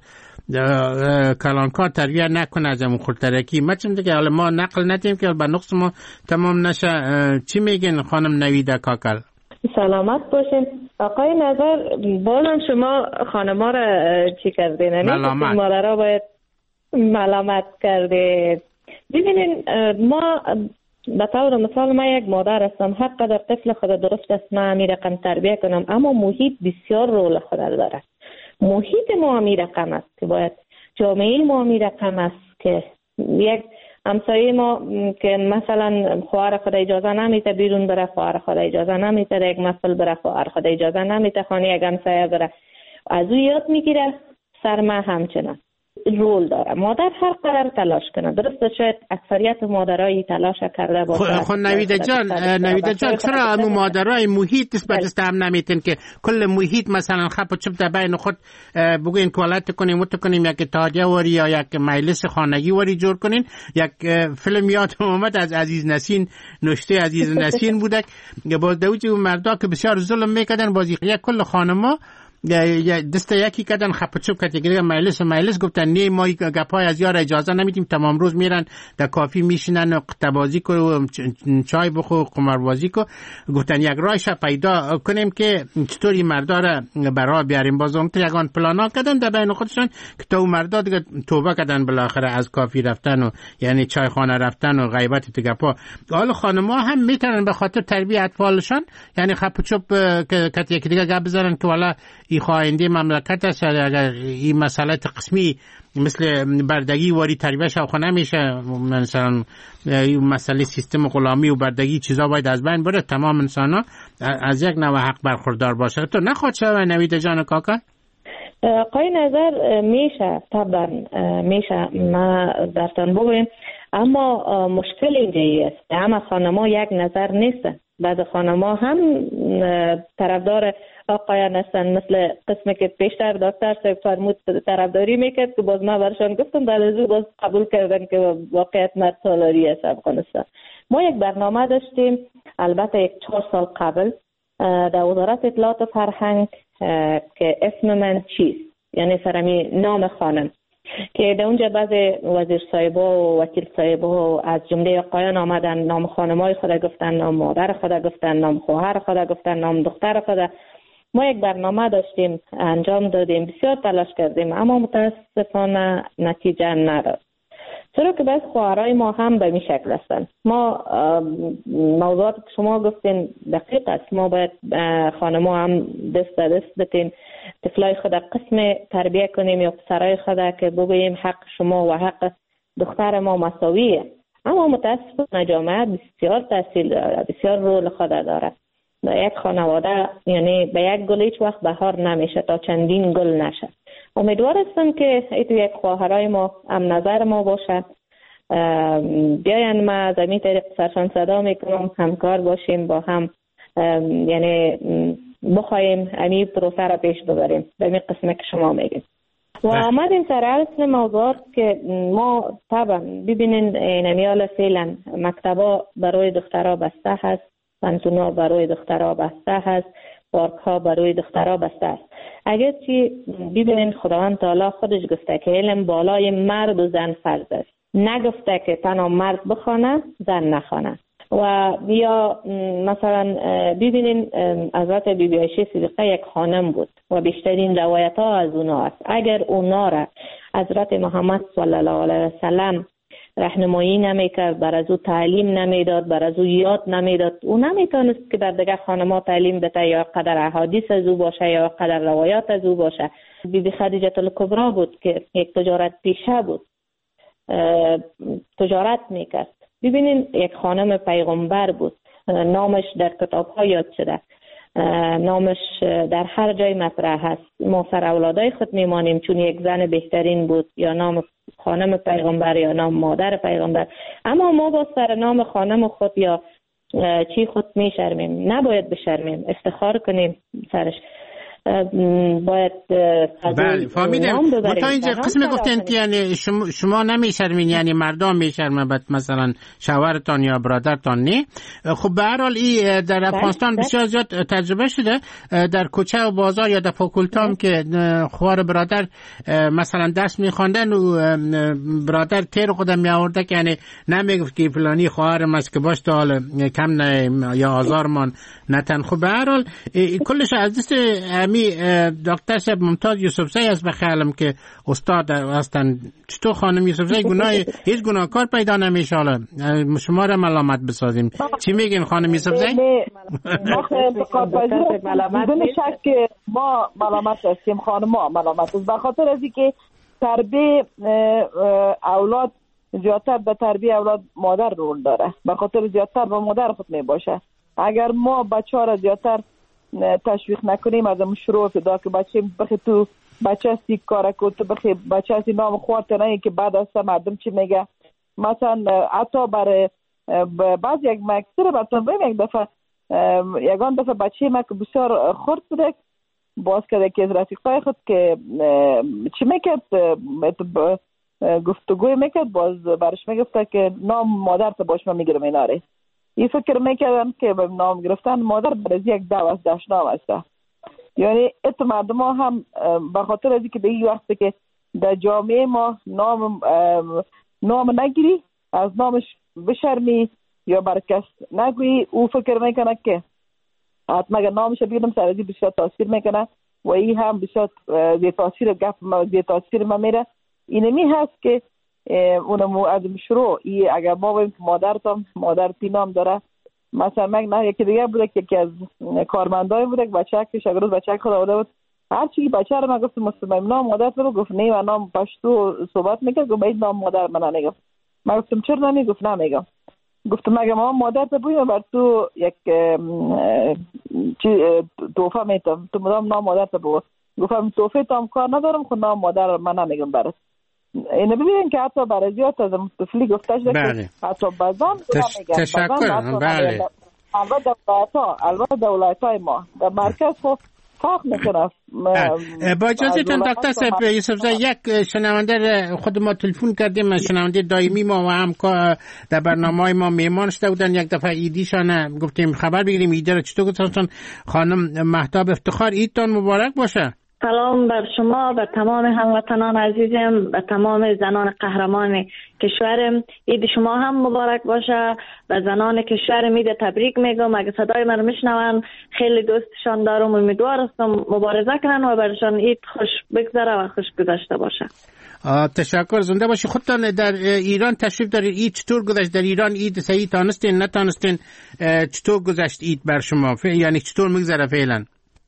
کلانکار تربیه نکنه از اون خورترکی. مچم دیگه حالا ما نقل ندیم که به نقص ما تمام نشه. چی میگین خانم نویده کاکل؟ سلامت باشین. آقای نظر بازم شما خانما را چی کردین؟ ملامت. مادرها باید ملامت کرده. ببینین ما به طور مثال من یک مادر هستم، هر قدر طفل خود درست است من امی رقم تربیه کنم، اما محیط بسیار رول خود داره. محیط ما امی رقم است که باید، جامعه ما امی رقم است که یک همسایه ما که مثلا خواهر خود اجازه نمیده بیرون بره، خواهر خود اجازه نمیده یک محفل بره، خواهر خود اجازه نمیده خانه یک همسایه بره، از او یاد میگیره. سر ما همچنان رول داره. مادر هر قدر تلاش کنه، درسته شاید اکثریت مادرایی تلاش کرده باشه. خب نویده جان، نویده جان چرا همون مادرای محیط نسبت است هم نمیتن که کل محیط مثلا خب و چپ در بین خود بگوین کولت کنیم مت کنیم یک اتحادیه وری یا یک مجلس خانگی وری جور کنین؟ یک فیلم یاد اومد از عزیز نسین، نشته عزیز نسین بوده که باز دوجه مردا که بسیار ظلم میکردن، بازی یک کل خانما یا دست یکی کردن خپ چوب کردن که مجلس مجلس گفتن نه ما گپای از یار اجازه نمیدیم، تمام روز میرن در کافی میشینن و قطبازی کو و چای بخو قماربازی کو. گفتن یک راهش پیدا کنیم که چطوری مردا را برا بیاریم. بازم تو یگان پلانا کردن در بین خودشون که تو مردا دیگه توبه کردن بالاخره از کافی رفتن و یعنی چای خانه رفتن و غیبت تو گپا. حالا خانم‌ها هم میتونن به خاطر تربیت اطفالشون یعنی خپ چوب که یکی دیگه گپ بزنن که والا این خواهنده مملکت است، اگر این مسئله قسمی مثل بردگی واری تربیه شوخه نمیشه، مثلا این مسئله سیستم غلامی و بردگی چیزا باید از بین بره، تمام انسان ها از یک نوع حق برخوردار باشه. تو نخواد شوه نوید جان کاکا؟ آقای نظر میشه طبعا میشه. ما درتان بگویم اما مشکل اینجایی است همه خانم‌ها یک نظر نیستن. بعض خانم‌ها هم طرفدار آقایان هستن، مثل قسمی که پیشتر دکتر صاحب فرمود طرفداری میکرد که باز ما برشان گفتم بعد از او باز قبول کردن که واقعیت مرد سالاری است افغانستان. ما یک برنامه داشتیم البته یک چهار سال قبل در وزارت اطلاعات و فرهنگ که اسم من چیست، یعنی سرمی نام خانم، که در اونجا بعض وزیر صاحبا و وکیل صاحبا از جمله آقایان آمدن نام خانمای خود گفتن، نام مادر خود گفتن، نام خواهر خود گفتن، نام دختر خود. ما یک برنامه داشتیم انجام دادیم، بسیار تلاش کردیم اما متاسفانه نتیجه نداد. چرا که بعض خواهرای ما هم به می شکل هستند. ما موضوعات که شما گفتین دقیق است. ما باید خانم‌ها هم دست به دست بتیم طفلای خود قسم تربیه کنیم یا پسرای خود که بگوییم حق شما و حق دختر ما مساویه. اما متاسفانه جامعه بسیار تاثیر داره، بسیار رول خود داره. یک خانواده یعنی به یک گل هیچ وقت بهار نمیشه تا چندین گل نشه. امیدوار هستم که ایتو یک خواهرای ما هم نظر ما باشه، بیاین ما از این طریق سرشان صدا میکنم همکار باشیم با هم، یعنی بخوایم امی پروسه را پیش ببریم به این قسمه که شما میگید. و آمدیم سر اصل موضوعات که ما طبعا ببینین اینمیال فعلا مکتبا برای دخترها بسته هست، پانتونا برای دخترها بسته هست، پارک ها برای دخترها بسته است. اگر چی ببینین خداوند تعالی خودش گفته که علم بالای مرد و زن فرض است، نگفته که تنها مرد بخونه زن نخونه. و یا مثلا ببینین حضرت بی بی عایشه صدیقه یک خانم بود و بیشترین روایت ها از اونا است. اگر اونا را حضرت محمد صلی الله علیه و سلم راهنمایی نمیکرد، بر از او تعلیم نمیداد، بر از او یاد نمیداد، او نمیتونست که بر دیگه خانم‌ها تعلیم بده، یا قدر احادیث از او باشه یا قدر روایات از او باشه. بی بی خدیجه الکبری بود که یک تجارت پیشه بود، تجارت میکرد. ببینین یک خانم پیغمبر بود، نامش در کتاب‌ها یاد شده، نامش در هر جای مطرح هست. ما سر اولادای خود میمانیم چون یک زن بهترین بود، یا نام خانم پیغمبر یا نام مادر پیغمبر. اما ما با سر نام خانم خود یا چی خود میشرمیم. نباید بشرمیم، افتخار کنیم سرش. باید بله فهمیدم. تا اینجا قسم گفتین که یعنی شما, شما نمیشرمین، یعنی مردم میشرمن، بعد مثلا شوهرتان یا برادرتان نه. خب به هر حال این در افغانستان بسیار زیاد تجربه شده، در کوچه و بازار یا در فاکولتام که خواهر برادر مثلا درس میخواندن و برادر تیر خودم میآورده که یعنی نمیگفت که فلانی خواهرم است که باش تا حال کم نه یا آزارمان نتن. خب به هر حال کلش از دست می دکتر صاحب ممتاز یوسفزی است، بخیالم که استاد هستن. چطور خانم یوسفزی گناه هیچ گناهکار پیدا نمیشه؟ حالا شما را ملامت بسازیم. چی میگین خانم یوسفزی؟ ما انتقاد پذیر بدون شک که ما ملامت هستیم، خانم‌ها ملامت است، به خاطر از اینکه تربیه اولاد زیادتر به تربیه اولاد مادر رول داره، به خاطر زیادتر با مادر خود میباشه. اگر ما بچه‌ها را زیادتر تشویق نکنیم، از اون شروع پیدا که بچه بخی تو بچه هستی کار کن، تو بخی بچه هستی نام خورد نه که بعد از مردم چی میگه. مثلا حتی برای بعض یک مکسر براتون بگم، یک دفعه یگان دفعه بچه ما که بسیار خورد بوده، باز کرده که از رفیقای خود که چی میکرد گفتگوی میکرد، باز برش میگفته که نام مادر تو باش من میگیرم ایناره. این فکر میکردن که به نام گرفتن مادر برای یک دو دشنام است. یعنی ات مردم ها هم به خاطر از اینکه به این وقت که در جامعه ما نام نام نگیری، از نامش بشرمی یا بر کس نگویی، او فکر میکنه که حتما اگر نامش بیارم سر ازی بسیار تاثیر میکنه و این هم بسیار زی تاثیر گفت زی تاثیر ما میره. اینمی هست که اونم از شروع ای اگر ما بگیم مادر تام مادر تینام داره، مثلا من نه یکی دیگه بوده که یکی از کارمندای بوده که بچه که شاگرد بچه خود آورده بود، هر چی بچه رو من گفت مسلمان نام مادر تو گفت نه و نام پشتو صحبت میکرد، گفت باید نام مادر من نگفت. من گفتم چرا نمیگفت؟ نمیگم. گفتم مگه ما مادر تو بگیم بر تو یک چی توفه میتم، تو مدام نام مادر تو بگو. گفتم توفه تام کار ندارم، خود نام مادر من نمیگم برات. اینو ببینید که حتی برای زیاد از مستفلی گفته شده که حتی بازان میگن تشکر. بله البته دولت‌ها البته دولت‌های ما در مرکز خب فرق میکنه. با اجازهتون دکتر صاحب یوسف زاده، یک شنونده خود ما تلفن کردیم، شنونده دائمی ما و هم در برنامه‌های ما مهمان شده بودن، یک دفعه ایدیشان گفتیم خبر بگیریم ایده رو چطور گذاشتن. خانم مهتاب افتخار، عیدتان مبارک باشه. سلام بر شما، بر تمام هموطنان عزیزم، بر تمام زنان قهرمان کشورم. عید شما هم مبارک باشه. و زنان کشورم عید تبریک میگم. اگه صدای من میشنون خیلی دوستشان دارم، امیدوار هستم مبارزه کنن و برشان عید خوش بگذره و خوش گذشته باشه. تشکر، زنده باشی. خودتان در ایران تشریف دارید، عید چطور گذشت در ایران؟ عید صحیح تانستین نتانستین؟ چطور گذشت عید بر شما؟ یعنی چطور میگذره فعلا؟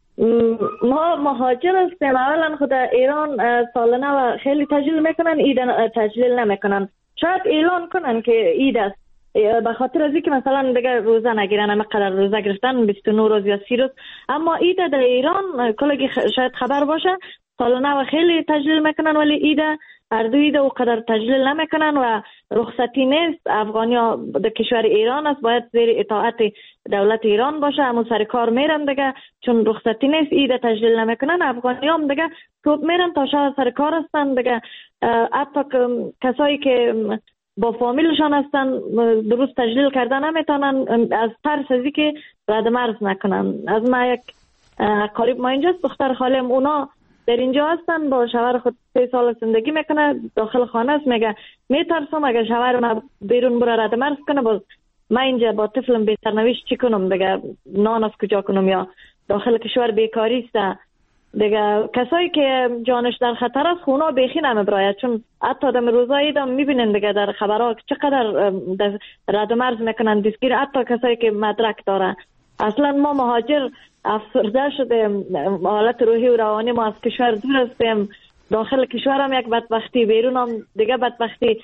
ما مهاجر هستیم. اولا خود ایران سالانه و خیلی تجلیل میکنن، عید تجلیل نمیکنن. شاید اعلان کنن که عید است به خاطر از اینکه مثلا دیگه روزه نگیرن، همه قدر روزه گرفتن بیست و نه روز یا سی روز. اما عید در ایران کلگی شاید خبر باشه سالانه و خیلی تجلیل میکنن، ولی عید هر دو عید و قدر تجلیل نمیکنن و رخصتی نیست. افغانیا در کشور ایران است، باید زیر اطاعت دولت ایران باشه. همون سر کار میرن دیگه، چون رخصتی نیست عید تجلیل نمیکنن. افغانی هم دیگه صبح میرن تا شب سر کار هستن دیگه. حتی کسایی که با فامیلشان هستن درست تجلیل کردن نمیتونن از ترس از اینکه رد مرز نکنن. از ما یک قریب ما اینجاست، دختر خالم، اونا در اینجا هستن، با شوهر خود سه سال زندگی میکنه، داخل خانه است. میگه میترسم اگر شوهر من بیرون بره رد مرز کنه، باز من اینجا با طفلم به سرنوشت چی کنم دیگه، نان از کجا کنم، یا داخل کشور بیکاری است دیگه. کسایی که جانش در خطر است اونا بیخی نمیبراید، چون حتی در روزای ایدم میبینن دیگه در خبرها چقدر رد مرز میکنن دستگیر، حتی کسایی که مدرک داره. اصلا ما مهاجر افسرده شده، حالت روحی و روانی ما از کشور دور هستیم. داخل کشور هم یک بدبختی، بیرون هم دیگه بدبختی.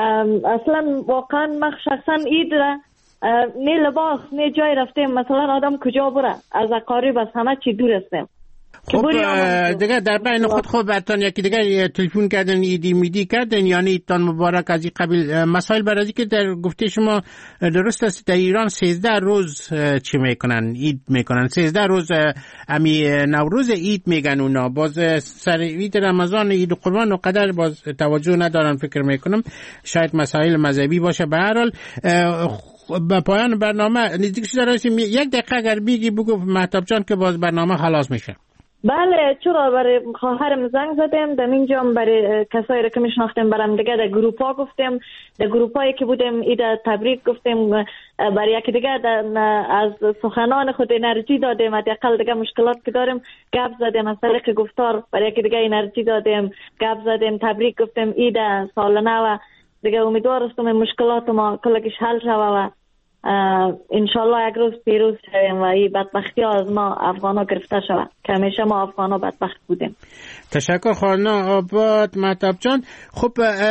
اصلا واقعا من شخصا عید را نه لباس نه جای رفتیم، مثلا آدم کجا بره، از اقارب از همه چی دور هستیم. خب دیگه در بین خود خود براتون یکی دیگه تلفن کردن ایدی میدی کردن، یعنی ایدتان مبارک از این قبیل مسائل. برای که در گفته شما درست است، در ایران سیزده روز چی میکنن؟ عید میکنن. سیزده روز امی نوروز عید میگن اونا، باز سر عید رمضان عید قربان و قدر باز توجه ندارن. فکر میکنم شاید مسائل مذهبی باشه. به هر حال با پایان برنامه نزدیک شده رسیم. یک دقیقه اگر بگی بگو مهتاب جان که باز برنامه خلاص میشه. بله، چرا برای خواهرم زنگ زدیم، در اینجا برای کسایی رو که میشناختیم برام دیگه در گروپ ها گفتیم، در گروپ هایی که بودیم عید تبریک گفتیم، برای یکی دیگه از سخنان خود انرژی دادیم، حداقل دیگه مشکلات که داریم گپ زدیم، از طریق گفتار برای یکی دیگه انرژی دادیم، گپ زدیم، تبریک گفتیم عید سالانه و دیگه امیدوار هستم مشکلات ما کلش حل شوه و انشالله یک روز پیروز شویم و این بدبختی ها از ما افغان ها گرفته شود که همیشه ما افغان ها بدبخت بودیم. تشکر خانم آباد مهتاب جان. خب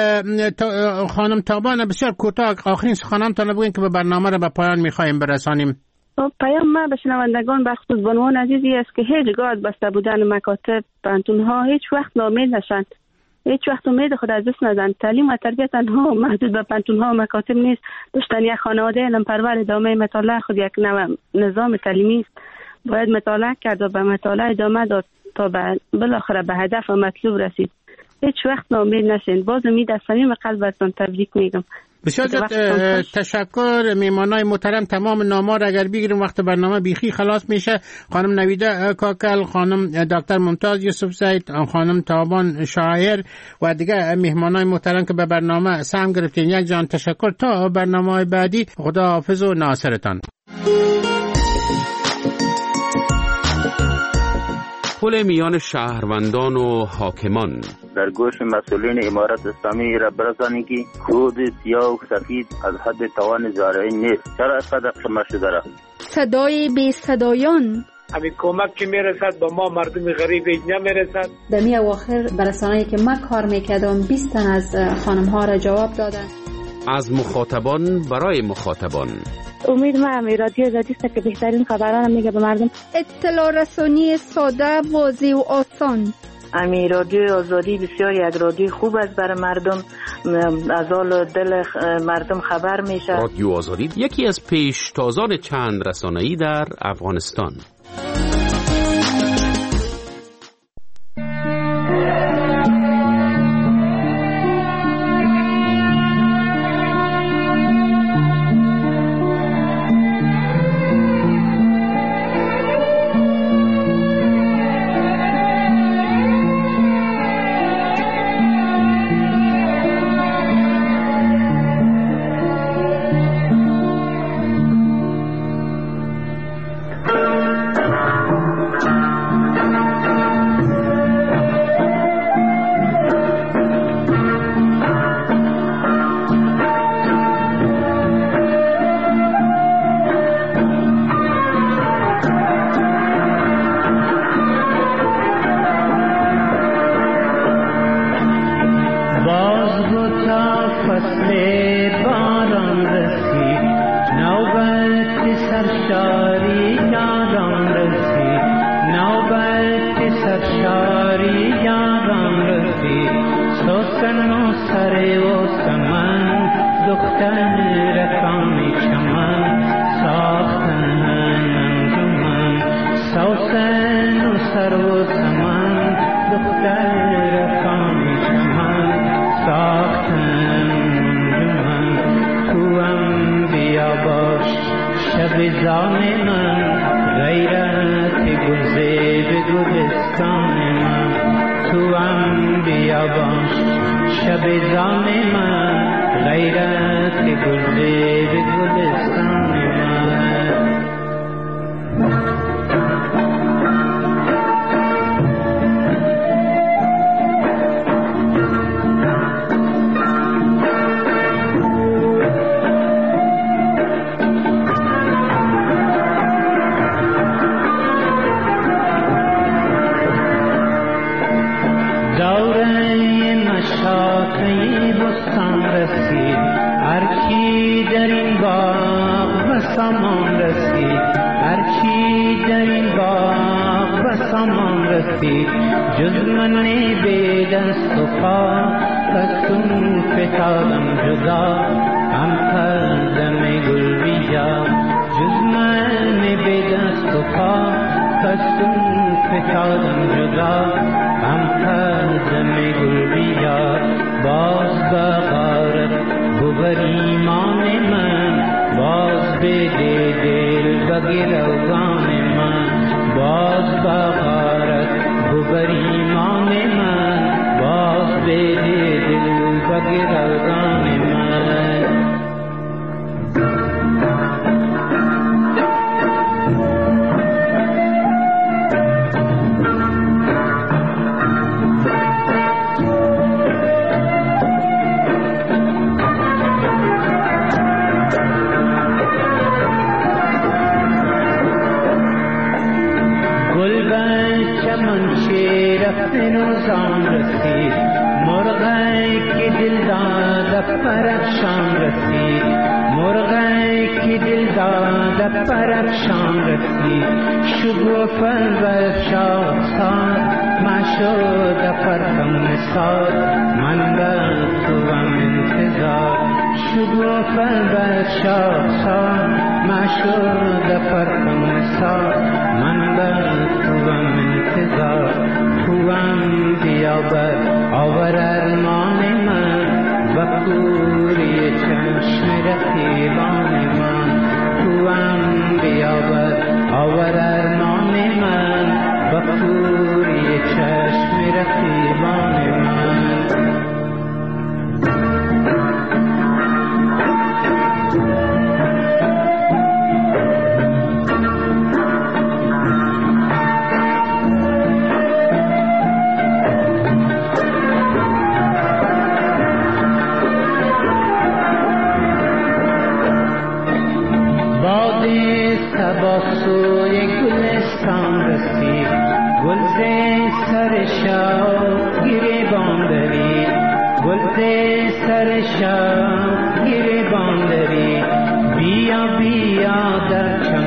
خانم تابان بسیار کوتاه آخرین سخنانتان بگوین که به برنامه را به پایان میخوایم برسانیم. پیام ما به شنوندگان بخصوص بانوان عزیزی است که هیچگاه بسته بودن مکاتب پانتون ها هیچ وقت ناامید نشند، هیچ وقت امید خود از دست ندن. تعلیم و تربیت تنها محدود به پانتون ها و مکاتب نیست. داشتن یک خانواده علم پرور ادامه مطالعه خود یک نوع نظام تعلیمی است. باید مطالعه کرد و به مطالعه ادامه داد تا بالاخره به هدف و مطلوب رسید. هیچ وقت ناامید نشین. باز امید از صمیم قلبتون تبریک میگم. بسیار تشکر. میمانای محترم تمام نامار اگر بگیریم وقت برنامه بیخی خلاص میشه. خانم نویده کاکل، خانم دکتر ممتاز یوسف زاید، خانم تابان شاعر و دیگه میهمانای محترم که به برنامه سهم گرفتین، یک جان تشکر. تا برنامه بعدی خدا حافظ و ناصرتان. پل میان شهروندان و حاکمان در گوش مسئولین امارت اسلامی را برسانی که خود سیاه و سفید از حد توان زارعین نیست. چرا اینقدر خمه شده را؟ صدای بی صدایان، همین کمک که میرسد با ما مردم غریب نمیرسد. در می اواخر برسانه‌ای که من کار میکردم بیست تن از خانم ها را جواب دادن. از مخاطبان برای مخاطبان. امید ما هم رادیو آزادی است که بهترین خبران میگه به مردم. اطلاع رسانی ساده، واضح و آسان. امی رادیو آزادی بسیار یک رادیو خوب است برای مردم، از حال دل مردم خبر میشه. رادیو آزادی یکی از پیشتازان چند رسانه‌ای در افغانستان.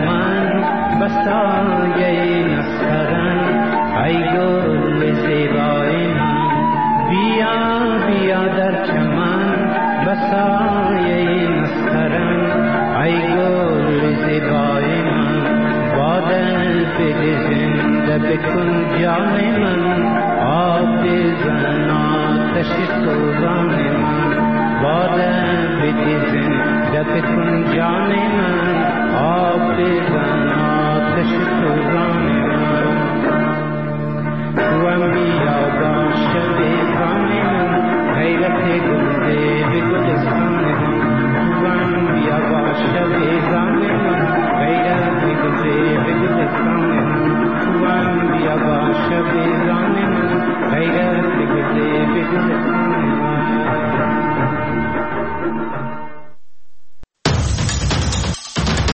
بسایه نسترن ای گل زیبا سایه مسخرم ای گل زیبای من با دل بده زنده بکن جان من آب بزن آتش سوزان من با دل بده زنده بکن جان من